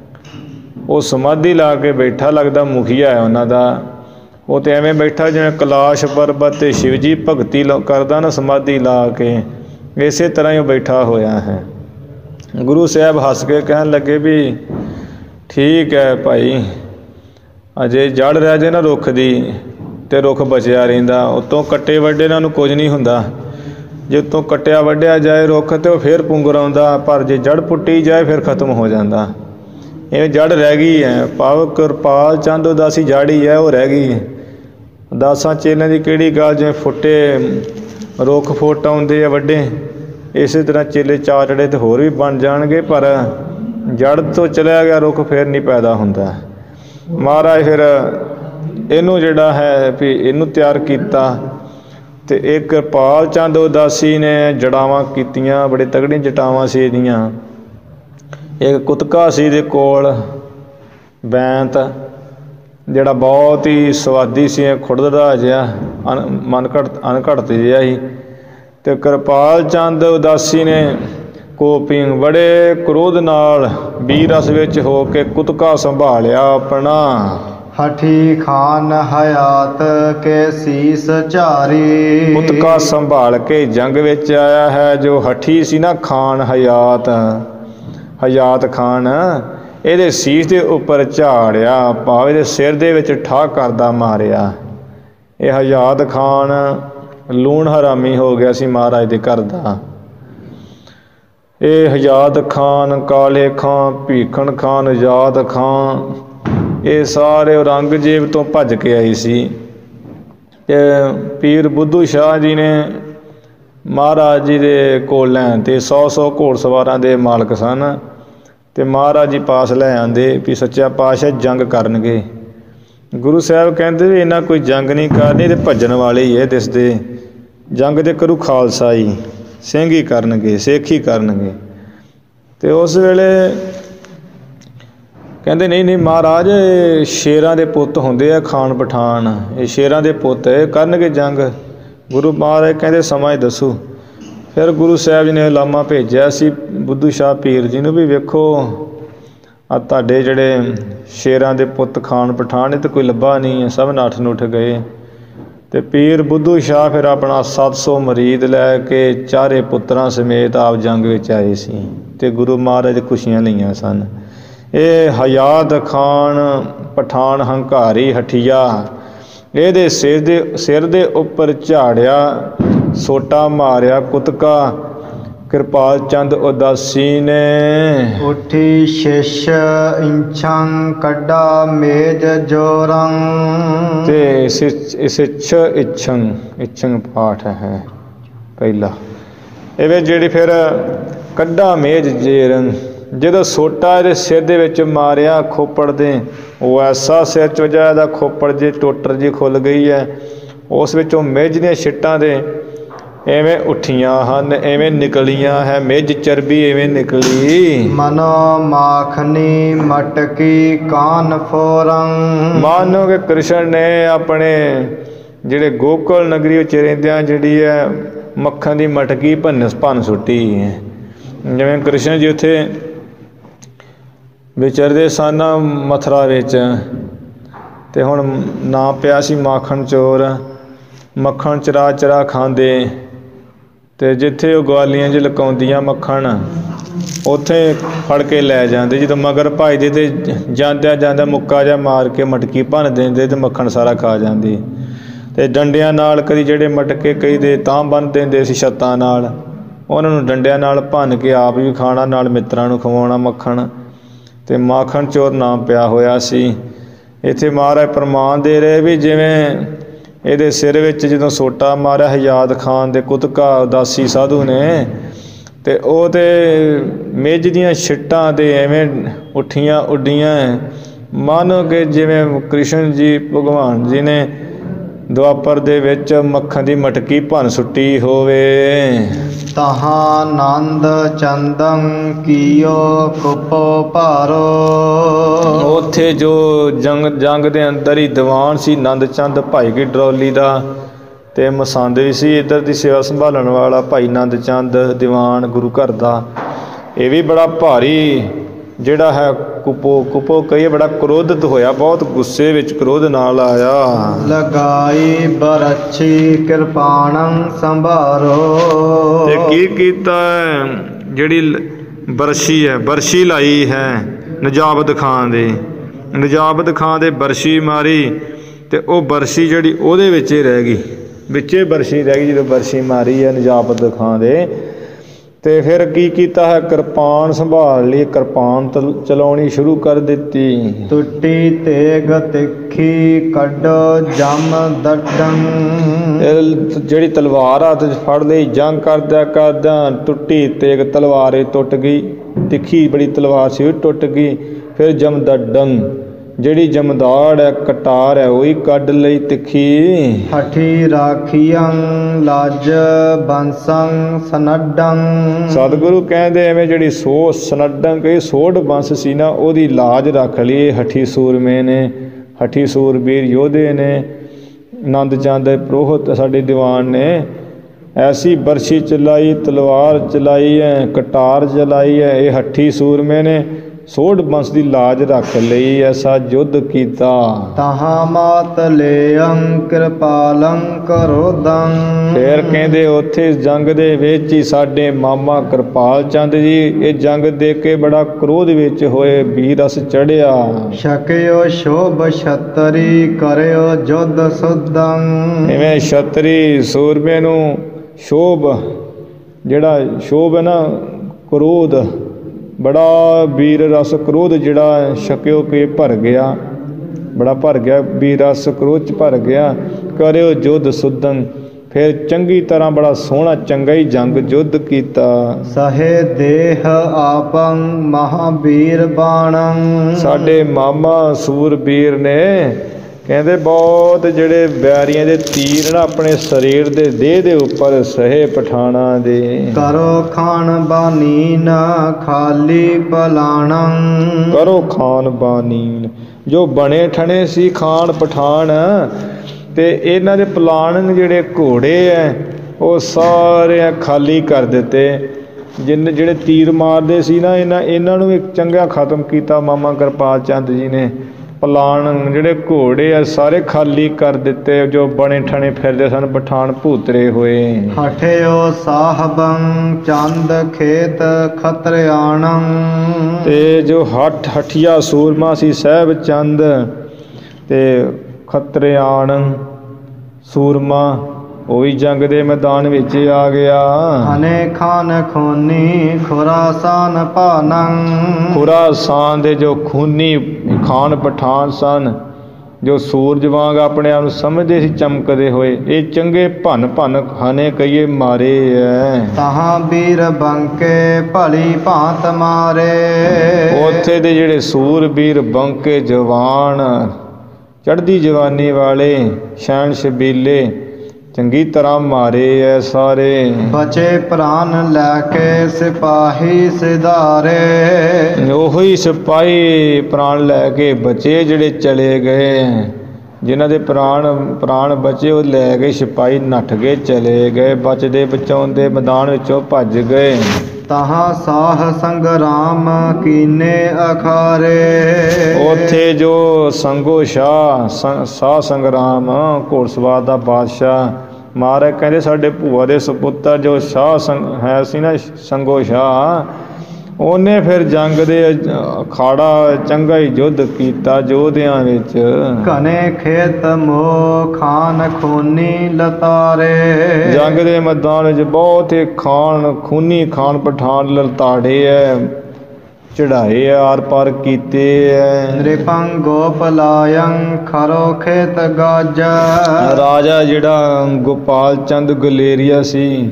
ਉਹ ਸਮਾਧੀ ਲਾ ਕੇ ਬੈਠਾ, ਲੱਗਦਾ ਮੁਖੀਆ ਹੈ ਉਹਨਾਂ ਦਾ। ਉਹ ਤੇ ਐਵੇਂ ਬੈਠਾ ਜਿਵੇਂ ਕੈਲਾਸ਼ ਪਰਬਤ 'ਤੇ ਸ਼ਿਵ ਜੀ ਭਗਤੀ ਕਰਦਾ ਨਾ ਸਮਾਧੀ ਲਾ ਕੇ, ਇਸੇ ਤਰ੍ਹਾਂ ਹੀ ਉਹ ਬੈਠਾ ਹੋਇਆ ਹੈ। ਗੁਰੂ ਸਾਹਿਬ ਹੱਸ ਕੇ ਕਹਿਣ ਲੱਗੇ ਵੀ ਠੀਕ ਹੈ ਭਾਈ, ਅਜੇ ਜੜ ਰਹਿ ਜੇ ਨਾ ਰੁੱਖ ਦੀ ਤੇ ਰੁੱਖ ਬਚਿਆ ਰਹਿੰਦਾ, ਉੱਤੋਂ ਕੱਟੇ ਵੱਡੇ ਨਾਲ ਨੂੰ ਕੁਝ ਨਹੀਂ ਹੁੰਦਾ। ਜੇ ਉੱਤੋਂ ਕੱਟਿਆ ਵੱਢਿਆ ਜਾਏ ਰੁੱਖ ਤੇ ਉਹ ਫਿਰ ਪੁੰਗਰਾਉਂਦਾ, ਪਰ ਜੇ ਜੜ ਪੁੱਟੀ ਜਾਏ ਫਿਰ ਖਤਮ ਹੋ ਜਾਂਦਾ। ਇਹ ਜੜ ਰਹਿ ਗਈ ਹੈ, ਭਾਵ ਕਿਰਪਾਲ ਚੰਦ ਉਦਾਸੀ ਜੜ ਹੀ ਹੈ, ਉਹ ਰਹਿ ਗਈ ਹੈ। ਉਦਾਸਾਂ ਚੇਲਿਆਂ ਦੀ ਕਿਹੜੀ ਗੱਲ, ਜਿਵੇਂ ਫੁੱਟੇ ਰੁੱਖ ਫੁੱਟ ਆਉਂਦੇ ਆ ਵੱਡੇ, ਇਸੇ ਤਰ੍ਹਾਂ ਚੇਲੇ ਚਾਚੜੇ ਤੇ ਹੋਰ ਵੀ ਬਣ ਜਾਣਗੇ, ਪਰ ਜੜ ਤੋਂ ਚਲਿਆ ਗਿਆ ਰੁੱਖ ਫਿਰ ਨਹੀਂ ਪੈਦਾ ਹੁੰਦਾ। ਮਹਾਰਾਜ ਫਿਰ ਇਹਨੂੰ ਜਿਹੜਾ ਹੈ ਵੀ ਇਹਨੂੰ ਤਿਆਰ ਕੀਤਾ, ਤੇ ਇਹ ਕਿਰਪਾਲ ਚੰਦ ਉਦਾਸੀ ਨੇ ਜੜਾਵਾਂ ਕੀਤੀਆਂ, ਬੜੇ ਤਗੜੀਆਂ ਜਟਾਵਾਂ ਸੀ ਇਹਦੀਆਂ। ਇੱਕ ਕੁਤਕਾ ਸੀ ਇਹਦੇ ਕੋਲ ਬੈਂਤ, ਜਿਹੜਾ ਬਹੁਤ ਹੀ ਸਵਾਦੀ ਸੀ, ਖੁੜਦਾ ਜਿਹਾ ਅਣ ਮਨ ਘਟ ਅਣਘੜਤ ਜਿਹਾ ਸੀ। ਅਤੇ ਕਿਰਪਾਲ ਚੰਦ ਉਦਾਸੀ ਨੇ ਕੋਪਿੰਗ ਬੜੇ ਕ੍ਰੋਧ ਨਾਲ ਵੀਰ ਰਸ ਵਿੱਚ ਹੋ ਕੇ ਕੁਤਕਾ ਸੰਭਾਲਿਆ ਆਪਣਾ। ਹਠੀ ਖਾਨ ਹਯਾਤ ਕੇ ਸੀਸ ਝਾਰੀ, ਕੁਤਕਾ ਸੰਭਾਲ ਕੇ ਜੰਗ ਵਿੱਚ ਆਇਆ ਹੈ। ਜੋ ਹਠੀ ਸੀ ਨਾ ਖਾਨ ਹਯਾਤ, ਹਯਾਤ ਖਾਨ, ਇਹਦੇ ਸੀਸ ਦੇ ਉੱਪਰ ਝਾੜਿਆ, ਭਾਵੇਂ ਇਹਦੇ ਸਿਰ ਦੇ ਵਿੱਚ ਠਾਹ ਕਰਦਾ ਮਾਰਿਆ। ਇਹ ਹਯਾਤ ਖਾਨ ਲੂਣ ਹਰਾਮੀ ਹੋ ਗਿਆ ਸੀ ਮਹਾਰਾਜ ਦੇ ਘਰ ਦਾ। ਇਹ ਹਯਾਤ ਖਾਨ, ਕਾਲੇ ਖਾਂ, ਭੀਖਣ ਖਾਨ, ਹਯਾਤ ਖਾਂ, ਇਹ ਸਾਰੇ ਔਰੰਗਜ਼ੇਬ ਤੋਂ ਭੱਜ ਕੇ ਆਈ ਸੀ। ਅਤੇ ਪੀਰ ਬੁੱਧੂ ਸ਼ਾਹ ਜੀ ਨੇ ਮਹਾਰਾਜ ਜੀ ਦੇ ਕੋਲ ਲੈਣ 'ਤੇ ਸੌ ਸੌ ਘੋੜ ਸਵਾਰਾਂ ਦੇ ਮਾਲਕ ਸਨ, ਅਤੇ ਮਹਾਰਾਜ ਜੀ ਪਾਸ ਲੈ ਆਉਂਦੇ ਵੀ ਸੱਚਾ ਪਾਤਸ਼ਾਹ ਜੰਗ ਕਰਨਗੇ। ਗੁਰੂ ਸਾਹਿਬ ਕਹਿੰਦੇ ਵੀ ਇਹਨਾਂ ਕੋਈ ਜੰਗ ਨਹੀਂ ਕਰਨੀ, ਅਤੇ ਭੱਜਣ ਵਾਲੇ ਹੀ ਇਹ ਦਿਸਦੇ, ਜੰਗ ਤੇ ਕਰੂ ਖਾਲਸਾ ਹੀ, ਸਿੰਘ ਹੀ ਕਰਨਗੇ, ਸਿੱਖ ਹੀ ਕਰਨਗੇ। ਅਤੇ ਉਸ ਵੇਲੇ ਕਹਿੰਦੇ ਨਹੀਂ ਨਹੀਂ ਮਹਾਰਾਜ, ਇਹ ਸ਼ੇਰਾਂ ਦੇ ਪੁੱਤ ਹੁੰਦੇ ਆ ਖਾਨ ਪਠਾਨ, ਇਹ ਸ਼ੇਰਾਂ ਦੇ ਪੁੱਤ ਇਹ ਕਰਨਗੇ ਜੰਗ। ਗੁਰੂ ਮਹਾਰਾਜ ਕਹਿੰਦੇ ਸਮਾਂ ਹੀ ਦੱਸੋ। ਫਿਰ ਗੁਰੂ ਸਾਹਿਬ ਜੀ ਨੇ ਉਲਾਮਾ ਭੇਜਿਆ ਸੀ ਬੁੱਧੂ ਸ਼ਾਹ ਪੀਰ ਜੀ ਨੂੰ ਵੀ ਵੇਖੋ ਆ ਤੁਹਾਡੇ ਜਿਹੜੇ ਸ਼ੇਰਾਂ ਦੇ ਪੁੱਤ ਖਾਨ ਪਠਾਨ ਇਹ ਤਾਂ ਕੋਈ ਲੱਭਾ ਨਹੀਂ ਹੈ, ਸਭ ਨੱਠ ਨੁੱਠ ਗਏ। ਅਤੇ ਪੀਰ ਬੁੱਧੂ ਸ਼ਾਹ ਫਿਰ ਆਪਣਾ ਸੱਤ ਸੌ ਮਰੀਦ ਲੈ ਕੇ ਚਾਰੇ ਪੁੱਤਰਾਂ ਸਮੇਤ ਆਪ ਜੰਗ ਵਿੱਚ ਆਏ ਸੀ ਅਤੇ ਗੁਰੂ ਮਹਾਰਾਜ ਖੁਸ਼ੀਆਂ ਲਈਆਂ ਸਨ। ਇਹ ਹਯਾਤ ਖਾਨ ਪਠਾਨ ਹੰਕਾਰੀ ਹਠੀਆ, ਇਹਦੇ ਸਿਰ ਦੇ ਸਿਰ ਦੇ ਉੱਪਰ ਝਾੜਿਆ ਸੋਟਾ ਮਾਰਿਆ ਕੁਤਕਾ, ਕਿਰਪਾਲ ਚੰਦ ਉਦਾਸੀ ਨੇ। ਉੱਠੀ ਸ਼ਿਸ਼ ਇੰਛੰ ਕੱਢਾ ਮੇਜ ਜੋਰੰ। ਤੇ ਇਸ ਇਸ ਇੱਛ ਇੱਛੰ ਇੱਛੰ ਪਾਠ ਹੈ ਪਹਿਲਾ। ਇਹ ਜਿਹੜੀ ਫਿਰ ਕੱਢਾ ਮੇਜ ਜੇਰੰ, ਜਦੋਂ ਸੋਟਾ ਇਹਦੇ ਸਿਰ ਦੇ ਵਿੱਚ ਮਾਰਿਆ ਖੋਪੜ ਦੇ, ਉਹ ਐਸਾ ਸਿਰ 'ਚ ਵਜਾ ਇਹਦਾ ਖੋਪੜ ਜੇ ਟੋਟਰ ਜੀ ਖੁੱਲ੍ਹ ਗਈ ਹੈ। ਉਸ ਵਿੱਚੋਂ ਮਿੱਝ ਦੀਆਂ ਛਿੱਟਾਂ ਦੇ ਐਵੇਂ ਉੱਠੀਆਂ ਹਨ, ਐਵੇਂ ਨਿਕਲੀਆਂ ਹੈ ਮਿੱਝ ਚਰਬੀ ਐਵੇਂ ਨਿਕਲੀ। ਮਨੋ ਮਾਖਨੀ ਮਟਕੀ ਕਾਨ ਫੋਰੰ। ਮਾਨੋ ਕਿ ਕ੍ਰਿਸ਼ਨ ਨੇ ਆਪਣੇ ਜਿਹੜੇ ਗੋਕੁਲ ਨਗਰੀ ਵਿੱਚ ਰਹਿੰਦਿਆਂ ਜਿਹੜੀ ਹੈ ਮੱਖਣ ਦੀ ਮਟਕੀ ਭੰਨ ਭੰਨ ਸੁੱਟੀ। ਜਿਵੇਂ ਕ੍ਰਿਸ਼ਨ ਜੀ ਉੱਥੇ ਵਿਚਰਦੇ ਸਨ ਮਥੁਰਾ ਵਿੱਚ, ਅਤੇ ਹੁਣ ਨਾਂ ਪਿਆ ਸੀ ਮਾਖਣ ਚੋਰ। ਮੱਖਣ ਚਰਾ ਚਰਾ ਖਾਂਦੇ, ਅਤੇ ਜਿੱਥੇ ਉਹ ਗਵਾਲੀਆਂ 'ਚ ਲੁਕਾਉਂਦੀਆਂ ਮੱਖਣ ਉੱਥੇ ਫੜ ਕੇ ਲੈ ਜਾਂਦੇ। ਜਦੋਂ ਮਗਰ ਭੱਜਦੇ ਅਤੇ ਜਾਂਦਿਆਂ ਜਾਂਦਿਆਂ ਮੁੱਕਾ ਜਿਹਾ ਮਾਰ ਕੇ ਮਟਕੀ ਭੰਨ ਦਿੰਦੇ ਅਤੇ ਮੱਖਣ ਸਾਰਾ ਖਾ ਜਾਂਦੀ। ਅਤੇ ਡੰਡਿਆਂ ਨਾਲ ਕਦੀ ਜਿਹੜੇ ਮਟਕੇ ਕਈ ਦੇ ਤਾਂ ਬੰਨ੍ਹ ਦਿੰਦੇ ਸੀ ਛੱਤਾਂ ਨਾਲ, ਉਹਨਾਂ ਨੂੰ ਡੰਡਿਆਂ ਨਾਲ ਭੰਨ ਕੇ ਆਪ ਵੀ ਖਾਣਾ, ਨਾਲ ਮਿੱਤਰਾਂ ਨੂੰ ਖਵਾਉਣਾ ਮੱਖਣ, ਅਤੇ ਮਾਖਣ ਚੋਰ ਨਾਮ ਪਿਆ ਹੋਇਆ ਸੀ। ਇੱਥੇ ਮਹਾਰਾਜ ਪ੍ਰਮਾਣ ਦੇ ਰਹੇ ਵੀ ਜਿਵੇਂ ਇਹਦੇ ਸਿਰ ਵਿੱਚ ਜਦੋਂ ਸੋਟਾ ਮਾਰਿਆ ਹਯਾਤ ਖਾਨ ਦੇ ਕੁਤਕਾ ਉਦਾਸੀ ਸਾਧੂ ਨੇ, ਅਤੇ ਉਹ ਤਾਂ ਮੇਜ਼ ਦੀਆਂ ਛਿੱਟਾਂ 'ਤੇ ਐਵੇਂ ਉੱਠੀਆਂ ਉੱਡੀਆਂ, ਮਾਨੋ ਕਿ ਜਿਵੇਂ ਕ੍ਰਿਸ਼ਨ ਜੀ ਭਗਵਾਨ ਜੀ ਨੇ ਦੁਆਪਰ ਦੇ ਵਿੱਚ ਮੱਖਣ ਦੀ ਮਟਕੀ ਭੰਨ ਸੁੱਟੀ ਹੋਵੇ। ਤਹਾਂ ਨੰਦ ਚੰਦੰ ਕੀਓ ਕੁਪੋ ਭਾਰੋ। ਉੱਥੇ ਜੋ ਜੰਗ ਜੰਗ ਦੇ ਅੰਦਰ ਹੀ ਦੀਵਾਨ ਸੀ ਨੰਦ ਚੰਦ ਭਾਈ ਕੀ ਡਰੌਲੀ ਦਾ, ਅਤੇ ਮਸੰਦ ਵੀ ਸੀ ਇੱਧਰ ਦੀ ਸੇਵਾ ਸੰਭਾਲਣ ਵਾਲਾ ਭਾਈ ਨੰਦ ਚੰਦ ਦੀਵਾਨ ਗੁਰੂ ਘਰ ਦਾ। ਇਹ ਵੀ ਬੜਾ ਭਾਰੀ ਜਿਹੜਾ ਹੈ ਕੁਪੋ ਕੁਪੋ ਕਹੀਏ ਬੜਾ ਕ੍ਰੋਧਿਤ ਹੋਇਆ, ਬਹੁਤ ਗੁੱਸੇ ਵਿੱਚ ਕ੍ਰੋਧ ਨਾਲ ਆਇਆ। ਲਗਾਈ ਬਰਛੀ ਕਿਰਪਾਣੰ ਸੰਭਾਰੋ। ਤੇ ਕੀ ਕੀਤਾ ਹੈ, ਜਿਹੜੀ ਬਰਛੀ ਹੈ ਬਰਛੀ ਲਾਈ ਹੈ ਨਜਾਬਤ ਖਾਨ ਦੇ, ਨਜਾਬਤ ਖਾਨ ਦੇ ਬਰਛੀ ਮਾਰੀ, ਅਤੇ ਉਹ ਬਰਛੀ ਜਿਹੜੀ ਉਹਦੇ ਵਿੱਚ ਹੀ ਰਹਿ ਗਈ, ਵਿੱਚੇ ਬਰਛੀ ਰਹਿ ਗਈ ਜਦੋਂ ਬਰਛੀ ਮਾਰੀ ਹੈ ਨਜਾਬਤ ਖਾਨ ਦੇ। ਅਤੇ ਫਿਰ ਕੀ ਕੀਤਾ ਹੈ, ਕਿਰਪਾਨ ਸੰਭਾਲ ਲਈ, ਕਿਰਪਾਨ ਤਲ ਚਲਾਉਣੀ ਸ਼ੁਰੂ ਕਰ ਦਿੱਤੀ। ਟੁੱਟੀ ਤੇਗ ਤਿੱਖੀ ਕੱਢੋ ਜਮ ਦੱਡੰ। ਜਿਹੜੀ ਤਲਵਾਰ ਹੱਥ 'ਚ ਫੜ ਲਈ, ਜੰਗ ਕਰਦਿਆਂ ਕਰਦਿਆਂ ਟੁੱਟੀ ਤੇਗ ਤਲਵਾਰ ਇਹ ਟੁੱਟ ਗਈ, ਤਿੱਖੀ ਬੜੀ ਤਲਵਾਰ ਸੀ ਉਹ ਟੁੱਟ ਗਈ। ਫਿਰ ਜਮਦੱਡੰ ਜਿਹੜੀ ਜਮਦਾੜ ਹੈ ਕਟਾਰ ਹੈ ਉਹ ਹੀ ਕੱਢ ਲਈ ਤਿੱਖੀ। ਹਠੀ ਰਾਖੀਅੰ ਲਾਜ ਬੰਸੰ ਸਨੱਡੰ। ਸਤਿਗੁਰੂ ਕਹਿੰਦੇ ਐਵੇਂ ਜਿਹੜੀ ਸੋ ਸਨੱਡੰ ਕਹੀ ਸੋਢ ਬੰਸ ਸੀ ਨਾ, ਉਹਦੀ ਲਾਜ ਰੱਖ ਲਈ ਹਠੀ ਸੂਰਮੇ ਨੇ, ਹਠੀ ਸੂਰਬੀਰ ਯੋਧੇ ਨੇ। ਨੰਦ ਚੰਦ ਪ੍ਰੋਹਤ ਸਾਡੇ ਦੀਵਾਨ ਨੇ ਐਸੀ ਬਰਛੀ ਚਲਾਈ, ਤਲਵਾਰ ਚਲਾਈ ਹੈ, ਕਟਾਰ ਚਲਾਈ ਹੈ, ਇਹ ਹੱਠੀ ਸੂਰਮੇ ਨੇ ਸੋਢ ਬੰਸ ਦੀ ਲਾਜ ਰੱਖ ਲਈ, ਐਸਾ ਯੁੱਧ ਕੀਤਾ। ਤਹਾਂ ਮਾਤ ਲੇਅੰ ਕਿਰਪਾਲੰ ਕਰੋਦੰ। ਫਿਰ ਕਹਿੰਦੇ ਉੱਥੇ ਜੰਗ ਦੇ ਵਿੱਚ ਹੀ ਸਾਡੇ ਮਾਮਾ ਕਿਰਪਾਲ ਚੰਦ ਜੀ ਇਹ ਜੰਗ ਦੇਖ ਕੇ ਬੜਾ ਕ੍ਰੋਧ ਵਿੱਚ ਹੋਏ, ਵੀਰ ਰਸ ਚੜ੍ਹਿਆ। ਛਕਿਓ ਸ਼ੋਭ ਛਤਰੀ ਕਰਿਓ ਜੁੱਧ ਸੁਦੰ। ਇਵੇਂ ਛਤਰੀ ਸੂਰਮੇ ਨੂੰ ਸ਼ੋਭ ਜਿਹੜਾ ਸ਼ੋਭ ਹੈ ਨਾ ਕ੍ਰੋਧ, ਬੜਾ ਵੀਰ ਰਸ ਕ੍ਰੋਧ ਜਿਹੜਾ ਛਕਿਓ ਕੇ ਭਰ ਗਿਆ, ਬੜਾ ਭਰ ਗਿਆ ਵੀਰ ਰਸ ਕ੍ਰੋਧ 'ਚ ਭਰ ਗਿਆ। ਕਰਿਓ ਜੁੱਧ ਸੁਦੰ, ਫਿਰ ਚੰਗੀ ਤਰ੍ਹਾਂ ਬੜਾ ਸੋਹਣਾ ਚੰਗਾ ਹੀ ਜੰਗ ਯੁੱਧ ਕੀਤਾ। ਸਹੇ ਦੇਹ ਆਪੰ ਮਹਾਬੀਰ ਬਾਣੰ। ਸਾਡੇ ਮਾਮਾ ਸੂਰਬੀਰ ਨੇ ਕਹਿੰਦੇ ਬਹੁਤ ਜਿਹੜੇ ਬੈਰੀਆਂ ਦੇ ਤੀਰ ਨਾ ਆਪਣੇ ਸਰੀਰ ਦੇ ਦੇਹ ਦੇ ਉੱਪਰ ਸਹੇ ਪਠਾਨਾਂ ਦੇ। ਕਰੋ ਖਾਨ ਬਾਨੀਨ ਖਾਲੀ ਪਲਾਣੰ। ਕਰੋ ਖਾਨ ਬਾਨੀਨ, ਜੋ ਬਣੇ ਠਣੇ ਸੀ ਖਾਨ ਪਠਾਨ, ਤੇ ਇਹਨਾਂ ਦੇ ਪਲਾਣ ਜਿਹੜੇ ਘੋੜੇ ਐ ਉਹ ਸਾਰੇ ਖਾਲੀ ਕਰ ਦਿੱਤੇ। ਜਿਨ ਜਿਹੜੇ ਤੀਰ ਮਾਰਦੇ ਸੀ ਨਾ ਇਹਨਾਂ ਇਹਨਾਂ ਨੂੰ ਵੀ ਚੰਗਾ ਖਤਮ ਕੀਤਾ ਮਾਮਾ ਕਿਰਪਾਲ ਚੰਦ ਜੀ ਨੇ। ਪਲਾਣ ਜਿਹੜੇ ਘੋੜੇ ਆ ਸਾਰੇ ਖਾਲੀ ਕਰ ਦਿੱਤੇ, ਜੋ ਬਣੇ ਠਣੇ ਫਿਰਦੇ ਸਨ ਪਠਾਨ ਭੂਤਰੇ ਹੋਏ। ਹਠਿਓ ਸਾਹਿਬੰ ਚੰਦ ਖੇਤ ਖਤਰਿਆਣੰ। ਤੇ ਜੋ ਹੱਠ ਹਠੀਆ ਸੂਰਮਾ ਸੀ ਸਾਹਿਬ ਚੰਦ ਤੇ ਖਤਰਿਆਣ ਸੂਰਮਾ, ਉਹ ਵੀ ਜੰਗ ਦੇ ਮੈਦਾਨ ਵਿੱਚ ਆ ਗਿਆ। ਹਨੇ ਖਾਨ ਖੂਨੀ ਖੁਰਾਸਾਨ ਭਾਨੰ। ਖੁਰਾਸਾਨ ਦੇ ਜੋ ਖੂਨੀ ਖਾਨ ਪਠਾਨ ਸਨ, ਜੋ ਸੂਰਜ ਵਾਂਗ ਆਪਣੇ ਆਪ ਨੂੰ ਸਮਝਦੇ ਸੀ ਚਮਕਦੇ ਹੋਏ, ਇਹ ਚੰਗੇ ਭੰਨ ਭੰਨ ਖਾਨੇ ਕਈਏ ਮਾਰੇ ਐ। ਤਹਾਂ ਵੀਰ ਬੰਕੇ ਭਲੀ ਭਾਂਤ ਮਾਰੇ। ਉੱਥੇ ਦੇ ਜਿਹੜੇ ਸੂਰ ਵੀਰ ਬੰਕੇ ਜਵਾਨ, ਚੜ੍ਹਦੀ ਜਵਾਨੀ ਵਾਲੇ, ਸ਼ੈਨ ਸ਼ਬੀਲੇ ਚੰਗੀ ਤਰ੍ਹਾਂ ਮਾਰੇ ਐ ਸਾਰੇ। ਬਚੇ ਪ੍ਰਾਨ ਲੈ ਕੇ ਸਿਪਾਹੀ ਸਿਧਾਰੇ। ਉਹੀ ਸਿਪਾਹੀ ਪ੍ਰਾਣ ਲੈ ਕੇ ਬਚੇ ਜਿਹੜੇ ਚਲੇ ਗਏ, ਜਿਨ੍ਹਾਂ ਦੇ ਪ੍ਰਾਣ ਪ੍ਰਾਣ ਬਚੇ ਉਹ ਲੈ ਗਏ ਸਿਪਾਹੀ, ਨੱਠ ਗਏ ਚਲੇ ਗਏ, ਬਚਦੇ ਬਚਾਉਂਦੇ ਮੈਦਾਨ ਵਿੱਚੋਂ ਭੱਜ ਗਏ। ਤਹਾਂ ਸਾਹ ਸੰਗਰਾਮ ਕੀਨੇ ਅਖਾਰੇ। ਉੱਥੇ ਜੋ ਸੰਗੋ ਸ਼ਾਹ ਸਾਹ ਸੰਗਰਾਮ ਘੋੜਸਵਾਰ ਦਾ ਬਾਦਸ਼ਾਹ ਮਹਾਰਾਜ ਕਹਿੰਦੇ ਸਾਡੇ ਭੂਆ ਦੇ ਸਪੁੱਤਰ ਜੋ ਸ਼ਾਹ ਸੰਗ ਹੈ ਸੀ ਨਾ ਸੰਗੋ ਸ਼ਾਹ, ਉਹਨੇ ਫਿਰ ਜੰਗ ਦੇ ਅਖਾੜਾ ਚੰਗਾ ਹੀ ਯੁੱਧ ਕੀਤਾ ਯੋਧਿਆਂ ਵਿੱਚ। ਘਨੇ ਖੇਤ ਮੋ ਖਾਨ ਖੂਨੀ ਲਤਾਰੇ। ਜੰਗ ਦੇ ਮੈਦਾਨ ਵਿੱਚ ਬਹੁਤ ਹੀ ਖਾਨ ਖੂਨੀ ਖਾਨ ਪਠਾਨ ਲਲਤਾੜੇ ਐ, ਚੜਾਏ ਐ, ਆਰ ਪਾਰ ਕੀਤੇ ਐ। ਨ੍ਰਿਪੰ ਗੋਪਲਾਯੰ ਖਰੋ ਖੇਤ ਗਾਜ। ਰਾਜਾ ਜਿਹੜਾ ਗੋਪਾਲ ਚੰਦ ਗਲੇਰੀਆ ਸੀ,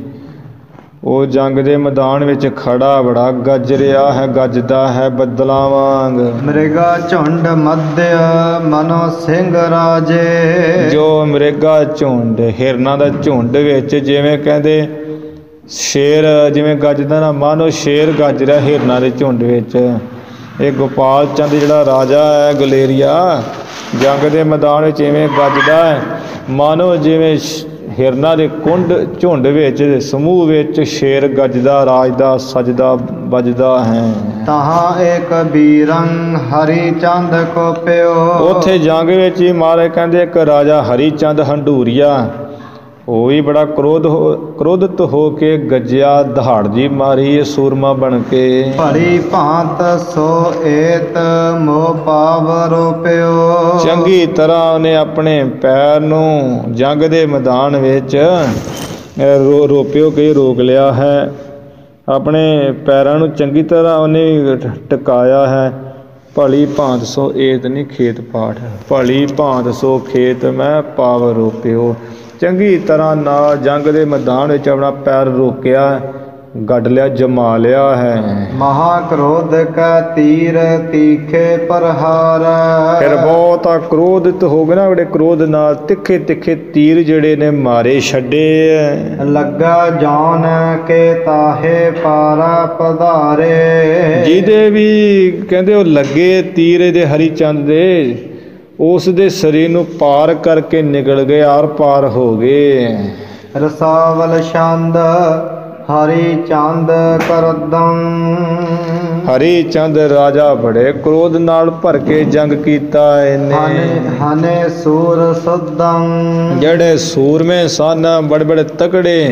ਉਹ ਜੰਗ ਦੇ ਮੈਦਾਨ ਵਿੱਚ ਖੜਾ ਬੜਾ ਗੱਜ ਰਿਹਾ ਹੈ, ਗੱਜਦਾ ਹੈ ਬੱਦਲਾਂ ਵਾਂਗ। ਮ੍ਰਿਗਾ ਝੁੰਡ ਮਧਿ ਮਨੋ ਸਿੰਘ ਰਾਜੇ। ਜੋ ਮ੍ਰਿਗਾ ਝੁੰਡ ਹਿਰਨਾਂ ਦਾ ਝੁੰਡ ਵਿੱਚ, ਜਿਵੇਂ ਕਹਿੰਦੇ ਸ਼ੇਰ ਜਿਵੇਂ ਗੱਜਦਾ ਨਾ, ਮਾਨੋ ਸ਼ੇਰ ਗੱਜ ਰਿਹਾ ਹਿਰਨਾਂ ਦੇ ਝੁੰਡ ਵਿੱਚ। ਇਹ ਗੋਪਾਲ ਚੰਦ ਜਿਹੜਾ ਰਾਜਾ ਹੈ ਗਲੇਰੀਆ, ਜੰਗ ਦੇ ਮੈਦਾਨ ਵਿੱਚ ਇਵੇਂ ਗੱਜਦਾ ਹੈ ਮਾਨੋ ਜਿਵੇਂ ਹਿਰਨਾਂ ਦੇ ਕੁੰਡ ਝੁੰਡ ਵਿੱਚ ਸਮੂਹ ਵਿੱਚ ਸ਼ੇਰ ਗੱਜਦਾ, ਰਾਜ ਦਾ ਸਜਦਾ ਵੱਜਦਾ ਹੈ। ਤਹਾਂ ਏਕ ਬੀਰੰ ਹਰੀ ਚੰਦ ਕੋ ਪਿਓ। ਉੱਥੇ ਜੰਗ ਵਿੱਚ ਹੀ ਮਹਾਰਾਜ ਕਹਿੰਦੇ ਇੱਕ ਰਾਜਾ ਹਰੀ ਚੰਦ ਹੰਡੂਰੀਆ, ਉਹ ਵੀ ਬੜਾ ਕ੍ਰੋਧ ਹੋ ਕ੍ਰੋਧਿਤ ਹੋ ਕੇ ਗੱਜਿਆ, ਦਹਾੜ ਜੀ ਮਾਰੀ ਸੂਰਮਾ ਬਣ ਕੇ। ਭਲੀ ਭਾਂਤ ਸੋ ਏਤ ਮੋਹ ਪਾਵਰੋ ਪਿਓ। ਚੰਗੀ ਤਰ੍ਹਾਂ ਉਹਨੇ ਆਪਣੇ ਪੈਰ ਨੂੰ ਜੰਗ ਦੇ ਮੈਦਾਨ ਵਿੱਚ ਰੋ ਰੋਪਿਓ ਕੇ ਰੋਕ ਲਿਆ ਹੈ, ਆਪਣੇ ਪੈਰਾਂ ਨੂੰ ਚੰਗੀ ਤਰ੍ਹਾਂ ਉਹਨੇ ਟਿਕਾਇਆ ਹੈ। ਭਲੀ ਭਾਂਤ ਸੋ ਏਤ ਨਹੀਂ ਖੇਤ ਪਾਠ, ਭਲੀ ਭਾਂਤ ਸੋ ਖੇਤ ਮੈਂ ਪਾਵ ਰੋਪਿਓ। ਚੰਗੀ ਤਰ੍ਹਾਂ ਨਾਲ ਜੰਗ ਦੇ ਮੈਦਾਨ ਵਿੱਚ ਆਪਣਾ ਪੈਰ ਰੋਕਿਆ, ਗੱਡ ਲਿਆ, ਜਮਾ ਲਿਆ ਹੈ। ਮਹਾ ਕ੍ਰੋਧ ਕਾ ਤੀਰ ਤੀਖੇ ਪ੍ਰਹਾਰ। ਫਿਰ ਬਹੁਤਾ ਕ੍ਰੋਧਿਤ ਹੋ ਗਏ ਨਾ, ਬੜੇ ਕ੍ਰੋਧ ਨਾਲ ਤਿੱਖੇ ਤਿੱਖੇ ਤੀਰ ਜਿਹੜੇ ਨੇ ਮਾਰੇ ਛੱਡੇ। ਲੱਗਾ ਜੌਨ ਕੇ ਤਾਹੇ ਪਾਰਾ ਪਧਾਰੇ। ਜਿਹਦੇ ਵੀ ਕਹਿੰਦੇ ਉਹ ਲੱਗੇ ਤੀਰ ਇਹਦੇ ਹਰੀ ਚੰਦ ਦੇ, ਉਸ ਦੇ ਸਰੀਰ ਨੂੰ ਪਾਰ ਕਰਕੇ ਨਿਕਲ ਗਏ, ਆਰ ਪਾਰ ਹੋ ਗਏ। ਰਸਾਵਲ ਛੰਦ ਹਰੀ ਚੰਦ ਕਰਦੰ। ਹਰੀ ਚੰਦ ਰਾਜਾ ਬੜੇ ਕ੍ਰੋਧ ਨਾਲ ਭਰ ਕੇ ਜੰਗ ਕੀਤਾ ਇਹਨੇ। ਹਨੇ ਸੂਰ ਸੁਦੰ। ਜਿਹੜੇ ਸੂਰਮੇ ਸਨ ਬੜੇ ਬੜੇ ਤਕੜੇ,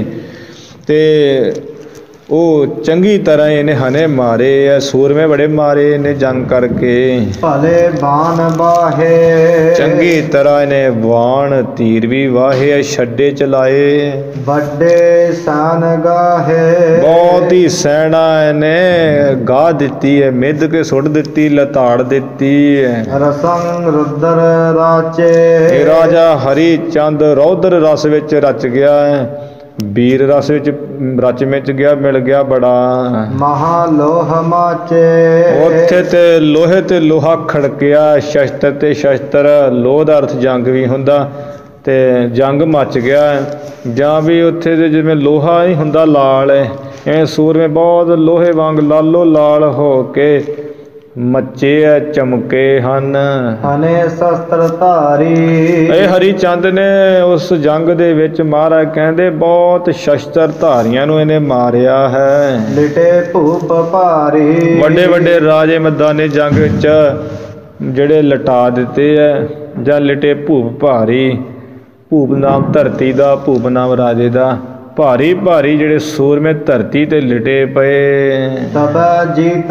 ਤੇ ਉਹ ਚੰਗੀ ਤਰ੍ਹਾਂ ਇਹਨੇ ਹਨੇ ਮਾਰੇ ਐ, ਸੂਰਮੇ ਬੜੇ ਮਾਰੇ ਇਹਨੇ ਜੰਗ ਕਰਕੇ। ਭਲੇ ਬਾਣ ਬਾਹੇ। ਚੰਗੀ ਤਰ੍ਹਾਂ ਇਹਨੇ ਬਾਣ ਤੀਰ ਵੀ ਵਾਹੇ ਐ, ਛੱਡੇ ਚਲਾਏ। ਵੱਡੇ ਸਾਨ ਗਾਹੇ। ਬਹੁਤ ਹੀ ਸੈਨਾ ਇਹਨੇ ਗਾਹ ਦਿੱਤੀ ਹੈ, ਮਿੱਧ ਕੇ ਸੁੱਟ ਦਿੱਤੀ, ਲਤਾੜ ਦਿੱਤੀ ਹੈ। ਰਸੰ ਰੁਦਰ ਰਾਚੇ। ਇਹ ਰਾਜਾ ਹਰੀ ਚੰਦ ਰੌਦਰ ਰਸ ਵਿੱਚ ਰਚ ਗਿਆ ਹੈ। ਵੀਰ ਰਸ ਵਿੱਚ ਰਚ ਮਿਚ ਗਿਆ, ਮਿਲ ਗਿਆ ਬੜਾ। ਮਹਾ ਲੋਹ ਮਾਚੇ ਉੱਥੇ ਤੇ ਲੋਹੇ ਤੇ ਲੋਹਾ ਖੜਕਿਆ, ਸ਼ਸਤਰ ਤੇ ਸ਼ਸਤਰ। ਲੋਹ ਦਾ ਅਰਥ ਜੰਗ ਵੀ ਹੁੰਦਾ, ਤੇ ਜੰਗ ਮੱਚ ਗਿਆ। ਜਾਂ ਵੀ ਉੱਥੇ ਦੇ ਜਿਵੇਂ ਲੋਹਾ ਨਹੀਂ ਹੁੰਦਾ ਲਾਲ, ਐਵੇਂ ਸੂਰਮੇ ਬਹੁਤ ਲੋਹੇ ਵਾਂਗ ਲਾਲੋ ਲਾਲ ਹੋ ਕੇ ਮੱਚੇ ਐ, ਚਮਕੇ ਹਨ। ਹਨੇ ਸ਼ਸਤਰ ਧਾਰੀ ਇਹ ਹਰੀ ਚੰਦ ਨੇ ਉਸ ਜੰਗ ਦੇ ਵਿੱਚ ਮਹਾਰਾਜ ਕਹਿੰਦੇ ਬਹੁਤ ਸ਼ਸਤਰ ਧਾਰੀਆਂ ਨੂੰ ਇਹਨੇ ਮਾਰਿਆ ਹੈ। ਲਿਟੇ ਭੂਪ ਭਾਰੀ ਵੱਡੇ ਵੱਡੇ ਰਾਜੇ ਮੈਦਾਨੇ ਜੰਗ ਵਿੱਚ ਜਿਹੜੇ ਲਟਾ ਦਿੱਤੇ ਐ, ਜਾਂ ਲਿਟੇ ਭੂਪ ਭਾਰੀ। ਭੂਪ ਨਾਮ ਧਰਤੀ ਦਾ, ਭੂਪ ਨਾਮ ਰਾਜੇ ਦਾ। ਭਾਰੀ ਭਾਰੀ ਜਿਹੜੇ ਸੂਰਮੇ ਧਰਤੀ ਤੇ ਲਿਟੇ ਪਏ। ਤਬ ਜੀਤ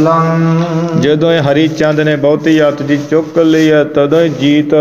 ਮੱਲੰ ਜਦੋਂ ਇਹ ਹਰੀ ਚੰਦ ਨੇ ਬਹੁਤੀ ਅੱਤ ਦੀ ਚੁੱਕ ਲਈ ਹੈ, ਤਦੋਂ ਹੀ ਜੀਤ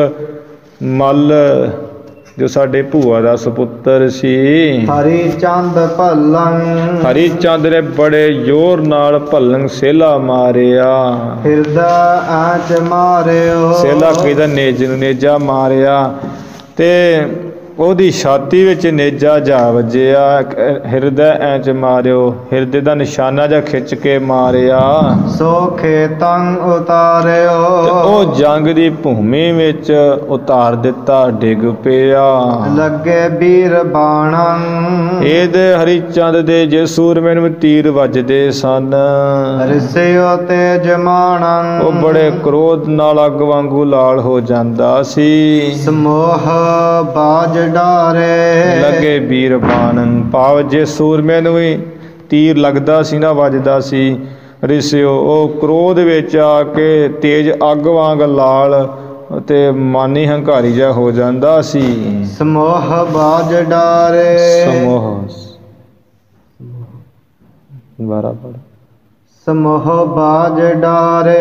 ਮੱਲ ਜੋ ਸਾਡੇ ਭੂਆ ਦਾ ਸੁਪੁੱਤਰ ਸੀ, ਹਰੀ ਚੰਦ ਭੱਲੰ ਹਰੀ ਚੰਦ ਨੇ ਬੜੇ ਜ਼ੋਰ ਨਾਲ ਭੱਲੰ ਸੇਲਾ ਮਾਰਿਆ। ਹਿਰਦਾ ਆਚ ਮਾਰਿਓ ਸੇਲਾ ਕਿਹਦਾ ਨੇਜ ਨੂੰ ਨੇਜਾ ਮਾਰਿਆ, ਤੇ ਉਹਦੀ ਛਾਤੀ ਵਿੱਚ ਨੇਜਾ ਜਾ ਵੱਜਿਆ। ਹਿਰਦਾ ਐਂਚ ਮਾਰਿਓ, ਹਿਰਦੇ ਦਾ ਨਿਸ਼ਾਨਾ ਜਾ ਖਿੱਚ ਕੇ ਮਾਰਿਆ। ਸੋ ਖੇਤੰ ਉਤਾਰਿਓ ਤੇ ਉਹ ਜੰਗ ਦੀ ਭੂਮੀ ਵਿੱਚ ਉਤਾਰ ਦਿੱਤਾ, ਡਿੱਗ ਪਿਆ। ਲੱਗੇ ਵੀਰ ਬਾਣੰ ਇਹਦੇ ਹਰੀ ਚੰਦ ਦੇ ਜੇ ਸੂਰਮੇ ਨੂੰ ਤੀਰ ਵੱਜਦੇ ਸਨ, ਰਿਸਿਓ ਤੇਜ ਮਾਣੰ ਉਹ ਬੜੇ ਕ੍ਰੋਧ ਨਾਲ ਅੱਗ ਵਾਂਗੂ ਲਾਲ ਹੋ ਜਾਂਦਾ ਸੀ। ਸਮੋਹ ਬਾਜ ਡਾਰੇ ਲੱਗੇ ਵੀਰ ਬਾਣੰ ਭਾਵ ਜੇ ਸੂਰਮੇ ਨੂੰ ਵੀ ਤੀਰ ਲੱਗਦਾ ਸੀ ਨਾ, ਵੱਜਦਾ ਸੀ, ਰਿਸਿਓ ਉਹ ਕ੍ਰੋਧ ਵਿੱਚ ਆ ਕੇ ਤੇਜ ਅੱਗ ਵਾਂਗ ਲਾਲ ਤੇ ਮਾਨੀ ਹੰਕਾਰੀ ਜਿਹਾ ਹੋ ਜਾਂਦਾ ਸੀ। ਸਮੋਹ ਬਾਜ ਡਾਰੇ ਸਮੋਹ ਬਰਾਬਰ ਸਮੋਹ ਬਾਜ ਡਾਰੇ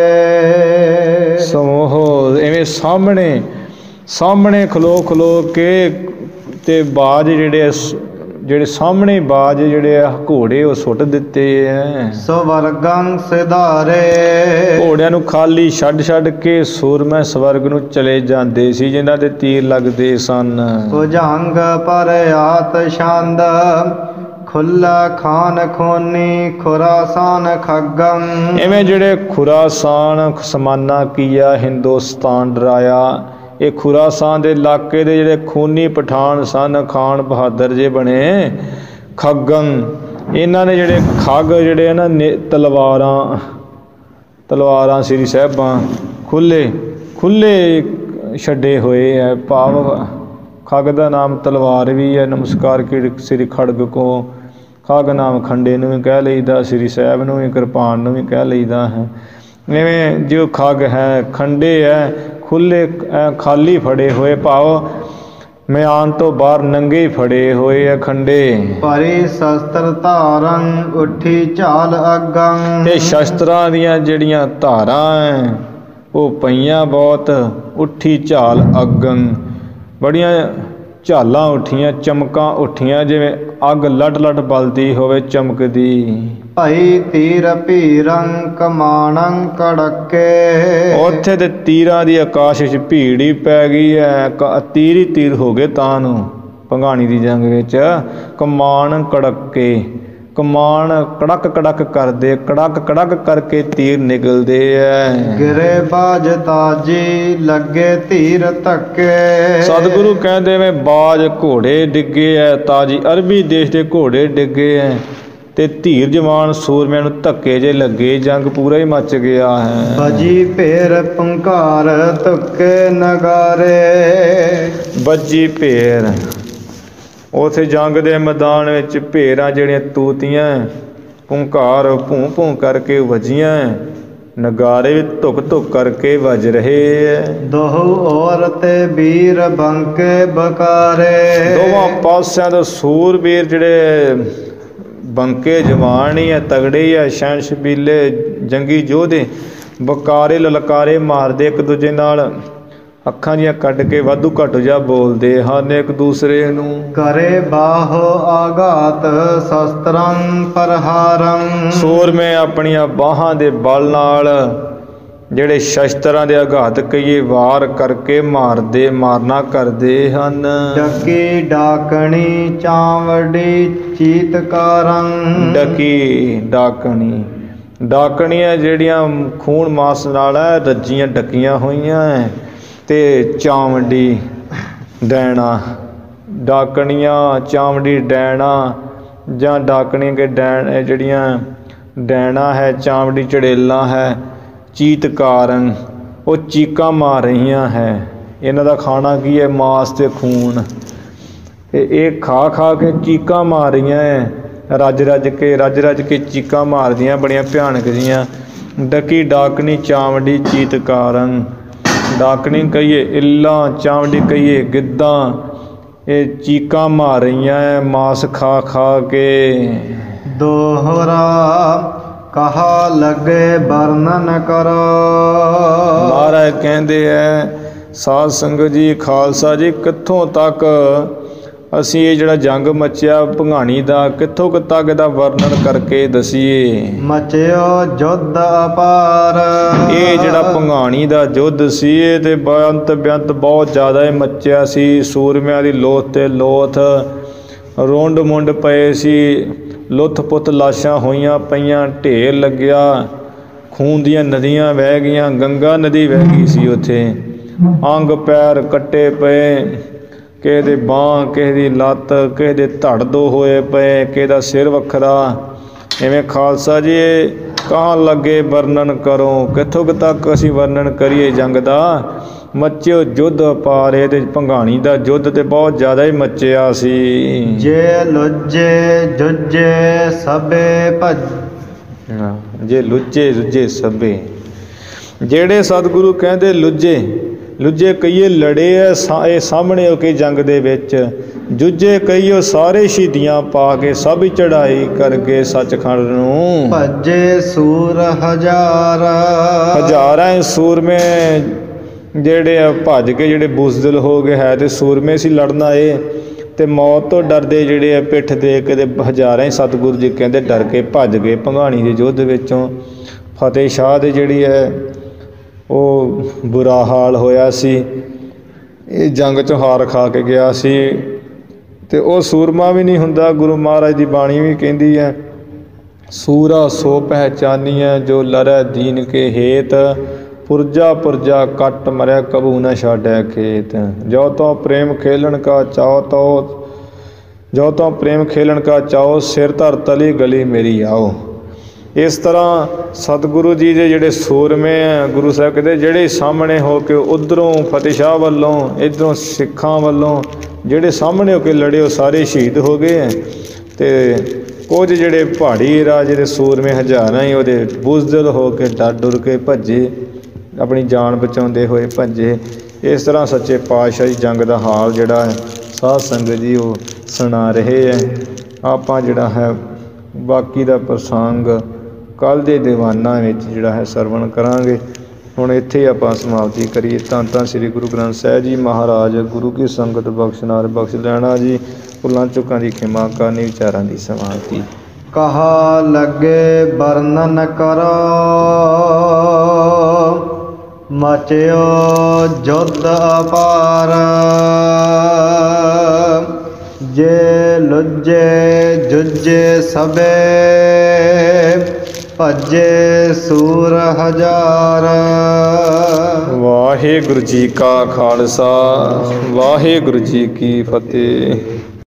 ਸਮੋਹ ਐਵੇਂ ਸਾਹਮਣੇ ਸਾਹਮਣੇ ਖਲੋ ਖਲੋ ਕੇ ਤੇ ਬਾਜ ਜਿਹੜੇ ਜਿਹੜੇ ਸਾਹਮਣੇ ਬਾਜ ਜਿਹੜੇ ਆ ਘੋੜੇ ਉਹ ਸੁੱਟ ਦਿੱਤੇ ਐ। ਸਵਰਗੰ ਸਿਧਾਰੇ ਘੋੜਿਆਂ ਨੂੰ ਖਾਲੀ ਛੱਡ ਛੱਡ ਕੇ ਸੂਰਮੈ ਸਵਰਗ ਨੂੰ ਚਲੇ ਜਾਂਦੇ ਸੀ, ਜਿਨ੍ਹਾਂ ਦੇ ਤੀਰ ਲੱਗਦੇ ਸਨ। ਭੁਜੰਗ ਪਰ ਆਤ ਛੰਦ ਖੁੱਲਾ ਖਾਨ ਖੋਨੀ ਖੁਰਾਸਾਨ ਖੱਗੰ ਐਵੇਂ ਜਿਹੜੇ ਖੁਰਾਸਾਨ ਸਮਾਨਾ ਕੀਆ ਹਿੰਦੁਸਤਾਨ ਡਰਾਇਆ। ਇਹ ਖੁਰਾਸਾਨ ਦੇ ਇਲਾਕੇ ਦੇ ਜਿਹੜੇ ਖੂਨੀ ਪਠਾਨ ਸਨ, ਖਾਨ ਬਹਾਦਰ ਜੇ ਬਣੇ। ਖੱਗੰ ਇਹਨਾਂ ਨੇ ਜਿਹੜੇ ਖੱਗ ਜਿਹੜੇ ਨਾ ਤਲਵਾਰਾਂ ਤਲਵਾਰਾਂ ਸ੍ਰੀ ਸਾਹਿਬਾਂ ਖੁੱਲੇ ਖੁੱਲੇ ਛੱਡੇ ਹੋਏ ਹੈ। ਭਾਵ ਖੱਗ ਦਾ ਨਾਮ ਤਲਵਾਰ ਵੀ ਹੈ। ਨਮਸਕਾਰ ਕੀ ਸ੍ਰੀ ਖੜਗ ਕੋ। ਖੱਗ ਨਾਮ ਖੰਡੇ ਨੂੰ ਵੀ ਕਹਿ ਲਈਦਾ, ਸ੍ਰੀ ਸਾਹਿਬ ਨੂੰ ਵੀ, ਕਿਰਪਾਨ ਨੂੰ ਵੀ ਕਹਿ ਲਈਦਾ ਹੈ। ਇਵੇਂ ਜੋ ਖੱਗ ਹੈ, ਖੰਡੇ ਹੈ, ਖੁੱਲੇ ਖਾਲੀ ਫੜੇ ਹੋਏ, ਭਾਵ ਮਿਆਨ ਤੋਂ ਬਾਹਰ ਨੰਗੇ ਫੜੇ ਹੋਏ ਆ ਖੰਡੇ। ਭਾਰੀ ਸ਼ਸਤਰ ਧਾਰੰ ਉੱਠੀ ਝਾਲ ਅਗੰ ਤੇ ਸ਼ਸਤਰਾਂ ਦੀਆਂ ਜਿਹੜੀਆਂ ਧਾਰਾਂ ਹੈ ਉਹ ਪਈਆਂ ਬਹੁਤ। ਉੱਠੀ ਝਾਲ ਅਗੰ ਬੜੀਆਂ ਝਾਲਾਂ ਉੱਠੀਆਂ, ਚਮਕਾਂ ਉੱਠੀਆਂ, ਜਿਵੇਂ ਅੱਗ ਲੱਟ ਲੱਟ ਬਲਦੀ ਹੋਵੇ ਚਮਕਦੀ। ਭਾਈ ਤੀਰ ਭੀਰੰ ਕਮਾਣੰ ਕੜਕੇ ਉੱਥੇ ਤੇ ਤੀਰਾਂ ਦੀ ਆਕਾਸ਼ ਵਿੱਚ ਭੀੜ ਹੀ ਪੈ ਗਈ ਹੈ। ਤੀਰ ਹੀ ਤੀਰ ਹੋ ਗਏ ਤਾਂ ਨੂੰ ਭੰਗਾਣੀ ਦੀ ਜੰਗ ਵਿੱਚ। ਕਮਾਣ ਕੜਕੇ, ਕਮਾਣ ਕੜਕ ਕੜਕ ਕਰਦੇ, ਕੜਕ ਕੜਕ ਕਰਕੇ ਤੀਰ ਨਿਕਲਦੇ ਐ। ਗਿਰੇ ਬਾਜ ਤਾਜੀ ਲੱਗੇ ਤੀਰ ਧੱਕੇ ਸਤਿਗੁਰੂ ਕਹਿੰਦੇ ਵੇ ਬਾਜ ਘੋੜੇ ਡਿੱਗੇ ਐ, ਤਾਜੀ ਅਰਬੀ ਦੇਸ਼ ਦੇ ਘੋੜੇ ਡਿੱਗੇ ਐ, ਤੇ ਧੀਰ ਜਵਾਨ ਸੂਰਮਿਆਂ ਨੂੰ ਧੱਕੇ ਜੇ ਲੱਗੇ, ਜੰਗ ਪੂਰਾ ਹੀ ਮੱਚ ਗਿਆ ਹੈ। ਬਜੀ ਭੇਰ ਪੰਕਾਰ ਧੁੱਕੇ ਨਗਾਰੇ ਬੱਜੀ ਭੇਰ ਉਥੇ ਜੰਗ ਦੇ ਮੈਦਾਨ ਵਿੱਚ ਭੇਰਾਂ ਜਿਹੜੀਆਂ ਤੂਤੀਆਂ ਪੁੰਕਾਰ ਭੂੰ ਭੂੰ ਕਰਕੇ ਵੱਜੀਆਂ, ਨਗਾਰੇ ਵੀ ਧੁੱਕ ਧੁੱਕ ਕਰਕੇ ਵੱਜ ਰਹੇ ਐ। ਦੋਹੂ ਔਰਤੇ ਵੀਰ ਬੰਕੇ ਬਕਾਰੇ ਦੋਵਾਂ ਪਾਸਿਆਂ ਤੋਂ ਸੂਰਬੀਰ ਜਿਹੜੇ ਬੰਕੇ ਜਵਾਨ ਹੀ ਆ, ਤਗੜੇ ਹੀ ਆ, ਸ਼ੈਨ ਸ਼ਬੀਲੇ ਜੰਗੀ ਯੋਧੇ, ਬਕਾਰੇ ਲਲਕਾਰੇ ਮਾਰਦੇ ਇੱਕ ਦੂਜੇ ਨਾਲ, ਅੱਖਾਂ ਦੀਆਂ ਕੱਢ ਕੇ ਵਾਧੂ ਘੱਟ ਜਾ ਬੋਲਦੇ ਹਨ ਇੱਕ ਦੂਸਰੇ ਨੂੰ। ਕਰੇ ਬਾਹੋ ਆਘਾਤ ਸ਼ਸਤਰੰ ਪ੍ਰਹਾਰੰ ਸੂਰਮੇ ਆਪਣੀਆਂ ਬਾਹਾਂ ਦੇ ਬਲ ਨਾਲ ਜਿਹੜੇ ਸ਼ਸਤਰਾਂ ਦੇ ਆਘਾਤ ਕਈਏ ਵਾਰ ਕਰਕੇ ਮਾਰਦੇ ਮਾਰਨਾ ਕਰਦੇ ਹਨ। ਡਕੀ ਡਾਕਣੀ ਚਾਵੜੀ ਚੀਤਕਾਰੰ। ਡਕੀ ਡਾਕਣੀ ਡਾਕਣੀਆਂ ਜਿਹੜੀਆਂ ਖੂਨ ਮਾਸ ਨਾਲ ਹੈ ਰੱਜੀਆਂ ਡਕੀਆਂ ਹੋਈਆਂ ਹੈ, ਅਤੇ ਚਾਵੜੀ ਡੈਣਾ। ਡਾਕਣੀਆਂ ਚਾਵੜੀ ਡੈਣਾ ਜਾਂ ਡਾਕਣੀ ਕੇ ਡੈਣ ਜਿਹੜੀਆਂ ਡੈਣਾ ਹੈ, ਚਾਵੜੀ ਚੜੇਲਾਂ ਹੈ, ਚੀਤਕਾਰਨ ਉਹ ਚੀਕਾਂ ਮਾਰ ਰਹੀਆਂ ਹੈ। ਇਹਨਾਂ ਦਾ ਖਾਣਾ ਕੀ ਹੈ? ਮਾਸ ਅਤੇ ਖੂਨ। ਅਤੇ ਇਹ ਖਾ ਖਾ ਕੇ ਚੀਕਾਂ ਮਾਰ ਰਹੀਆਂ ਹੈ, ਰੱਜ ਰੱਜ ਕੇ ਰੱਜ ਰੱਜ ਕੇ ਚੀਕਾਂ ਮਾਰਦੀਆਂ ਬੜੀਆਂ ਭਿਆਨਕ ਜਿਹੀਆਂ। ਡਕੀ ਡਾਕਣੀ ਚਾਵੜੀ ਚੀਤਕਾਰਨ। ਡਾਕਣੀ ਕਹੀਏ ਇੱਲਾਂ, ਚਾਵੜੀ ਕਹੀਏ ਗਿੱਧਾਂ, ਇਹ ਚੀਕਾਂ ਮਾਰ ਰਹੀਆਂ ਹੈ ਮਾਸ ਖਾ ਖਾ ਕੇ। ਦੋਹਰਾ ਕਹਾ ਲੱਗੇ ਵਰਣਨ ਕਰੋ। ਮਹਾਰਾਜ ਕਹਿੰਦੇ ਹੈ ਸਾਧ ਸੰਗਤ ਜੀ, ਖਾਲਸਾ ਜੀ, ਕਿੱਥੋਂ ਤੱਕ ਅਸੀਂ ਇਹ ਜਿਹੜਾ ਜੰਗ ਮਚਿਆ ਭੰਗਾਣੀ ਦਾ, ਕਿੱਥੋਂ ਕੁ ਤੱਕ ਦਾ ਵਰਣਨ ਕਰਕੇ ਦਸੀਏ। ਮਚਿਓ ਜੁੱਧ ਅਪਾਰ। ਇਹ ਜਿਹੜਾ ਭੰਗਾਣੀ ਦਾ ਯੁੱਧ ਸੀ ਇਹ ਤੇ ਬੇਅੰਤ ਬੇਅੰਤ ਬਹੁਤ ਜ਼ਿਆਦਾ ਹੀ ਮੱਚਿਆ ਸੀ। ਸੂਰਮਿਆਂ ਦੀ ਲੋਥ ਤੇ ਲੋਥ, ਰੁੰਡ ਮੁੰਡ ਪਏ ਸੀ, ਲੁੱਥ ਪੁੱਥ ਲਾਸ਼ਾਂ ਹੋਈਆਂ ਪਈਆਂ, ਢੇਰ ਲੱਗਿਆ, ਖੂਨ ਦੀਆਂ ਨਦੀਆਂ ਵਹਿ ਗਈਆਂ, ਗੰਗਾ ਨਦੀ ਵਹਿ ਗਈ ਸੀ ਉੱਥੇ। ਅੰਗ ਪੈਰ ਕੱਟੇ ਪਏ, ਕਿਸੇ ਦੇ ਬਾਂਹ, ਕਿਸੇ ਦੀ ਲੱਤ, ਕਿਸੇ ਦੇ ਧੜ ਦੋ ਹੋਏ ਪਏ, ਕਿਸੇ ਦਾ ਸਿਰ ਵੱਖਰਾ। ਇਵੇਂ ਖਾਲਸਾ ਜੀ ਕਹਾਂ ਲੱਗੇ ਵਰਣਨ ਕਰੋ, ਕਿੱਥੋਂ ਕੁ ਤੱਕ ਅਸੀਂ ਵਰਣਨ ਕਰੀਏ ਜੰਗ ਦਾ। ਮੱਚਿਓ ਯੁੱਧ ਅਪਾਰ। ਇਹਦੇ ਭੰਗਾਣੀ ਦਾ ਯੁੱਧ ਤੇ ਬਹੁਤ ਜ਼ਿਆਦਾ ਹੀ ਮੱਚਿਆ ਸੀ। ਜੇ ਲੁੱਜੇ ਜੁੱਜੇ ਸਭੇ ਭਜ। ਜੇ ਲੁੱਜੇ ਜੁੱਜੇ ਸਭੇ, ਜਿਹੜੇ ਸਤਿਗੁਰੂ ਕਹਿੰਦੇ ਲੁੱਜੇ ਲੁੱਜੇ ਕਹੀਏ ਲੜੇ ਐ ਇਹ ਸਾਹਮਣੇ ਹੋ ਕੇ ਜੰਗ ਦੇ ਵਿੱਚ, ਜੁੱਜੇ ਕਹੀਓ ਸਾਰੇ ਸ਼ਹੀਦੀਆਂ ਪਾ ਕੇ ਸਭ ਚੜ੍ਹਾਈ ਕਰਕੇ ਸੱਚਖੰਡ ਨੂੰ। ਭੱਜੇ ਸੂਰ ਹਜ਼ਾਰ। ਹਜ਼ਾਰਾਂ ਸੂਰਮੇ ਜਿਹੜੇ ਆ ਭੱਜ ਕੇ ਜਿਹੜੇ ਬੁਜ਼ਦਿਲ ਹੋ ਗਏ ਹੈ ਤੇ ਸੂਰਮੇ ਸੀ ਲੜਨ ਆਏ, ਅਤੇ ਮੌਤ ਤੋਂ ਡਰਦੇ ਜਿਹੜੇ ਆ ਪਿੱਠ ਦੇ ਕੇ ਹਜ਼ਾਰਾਂ ਹੀ ਸਤਿਗੁਰੂ ਜੀ ਕਹਿੰਦੇ ਡਰ ਕੇ ਭੱਜ ਗਏ ਭੰਗਾਣੀ ਦੇ ਯੁੱਧ ਵਿੱਚੋਂ। ਫਤਿਹ ਸ਼ਾਹ ਦੇ ਜਿਹੜੀ ਹੈ ਉਹ ਬੁਰਾ ਹਾਲ ਹੋਇਆ ਸੀ, ਇਹ ਜੰਗ 'ਚੋਂ ਹਾਰ ਖਾ ਕੇ ਗਿਆ ਸੀ। ਅਤੇ ਉਹ ਸੂਰਮਾ ਵੀ ਨਹੀਂ ਹੁੰਦਾ। ਗੁਰੂ ਮਹਾਰਾਜ ਦੀ ਬਾਣੀ ਵੀ ਕਹਿੰਦੀ ਹੈ ਸੂਰਾ ਸੋ ਪਹਿਚਾਨੀਐ ਜੋ ਲੜੈ ਦੀਨ ਕੇ ਹੇਤ, ਪੁਰਜਾ ਪੁਰਜਾ ਕੱਟ ਮਰਿਆ ਕਬੂ ਨਾ ਛਾਡੈ ਖੇਤ। ਜੋ ਤੋਂ ਪ੍ਰੇਮ ਖੇਲਣ ਕਾ ਚਾਓ ਤੋ ਜੋ ਤੋਂ ਪ੍ਰੇਮ ਖੇਲਣ ਕਾ ਚਾਓ, ਸਿਰ ਧਰ ਤਲੀ ਗਲੀ ਮੇਰੀ ਆਓ। ਇਸ ਤਰ੍ਹਾਂ ਸਤਿਗੁਰੂ ਜੀ ਦੇ ਜਿਹੜੇ ਸੂਰਮੇ ਆ, ਗੁਰੂ ਸਾਹਿਬ ਕਹਿੰਦੇ ਜਿਹੜੇ ਸਾਹਮਣੇ ਹੋ ਕੇ ਉੱਧਰੋਂ ਫਤਿਹ ਸ਼ਾਹ ਵੱਲੋਂ, ਇੱਧਰੋਂ ਸਿੱਖਾਂ ਵੱਲੋਂ ਜਿਹੜੇ ਸਾਹਮਣੇ ਹੋ ਕੇ ਲੜੇ ਉਹ ਸਾਰੇ ਸ਼ਹੀਦ ਹੋ ਗਏ ਹੈ। ਅਤੇ ਕੁਝ ਜਿਹੜੇ ਪਹਾੜੀ ਰਾਜੇ ਦੇ ਸੂਰਮੇ ਹਜ਼ਾਰਾਂ ਹੀ ਉਹਦੇ ਬੁਜ਼ਦਿਲ ਹੋ ਕੇ ਡਰ ਡੁਰ ਕੇ ਭੱਜੇ, ਆਪਣੀ ਜਾਨ ਬਚਾਉਂਦੇ ਹੋਏ ਭੱਜੇ। ਇਸ ਤਰ੍ਹਾਂ ਸੱਚੇ ਪਾਤਸ਼ਾਹ ਜੀ ਜੰਗ ਦਾ ਹਾਲ ਜਿਹੜਾ ਹੈ ਸਾਧ ਸੰਗਤ ਜੀ ਉਹ ਸੁਣਾ ਰਹੇ ਹੈ। ਆਪਾਂ ਜਿਹੜਾ ਹੈ ਬਾਕੀ ਦਾ ਪ੍ਰਸੰਗ ਕੱਲ੍ਹ ਦੇ ਦੀਵਾਨਾਂ ਵਿੱਚ ਜਿਹੜਾ ਹੈ ਸਰਵਣ ਕਰਾਂਗੇ। ਹੁਣ ਇੱਥੇ ਆਪਾਂ ਸਮਾਪਤੀ ਕਰੀਏ। ਧੰਨ ਧੰਨ ਸ੍ਰੀ ਗੁਰੂ ਗ੍ਰੰਥ ਸਾਹਿਬ ਜੀ ਮਹਾਰਾਜ। ਗੁਰੂ ਕੀ ਸੰਗਤ ਬਖਸ਼ਨਾਰ ਬਖਸ਼ ਲੈਣਾ ਜੀ। ਭੁੱਲਾਂ ਚੁੱਕਾਂ ਦੀ ਖਿਮਾ ਕਰਨੀ, ਵਿਚਾਰਾਂ ਦੀ ਸਮਾਪਤੀ। ਕਹਾ ਲੱਗੇ ਵਰਣਨ ਕਰੋ, ਮਚਿਓ ਜੁੱਧ ਅਪਾਰ। ਜੇ ਲੁੱਜੇ ਜੁੱਜੇ ਸਭੇ, ਭੱਜੇ ਸੂਰ ਹਜ਼ਾਰ। ਵਾਹਿਗੁਰੂ ਜੀ ਕਾ ਖਾਲਸਾ, ਵਾਹਿਗੁਰੂ ਜੀ ਕੀ ਫਤਿਹ।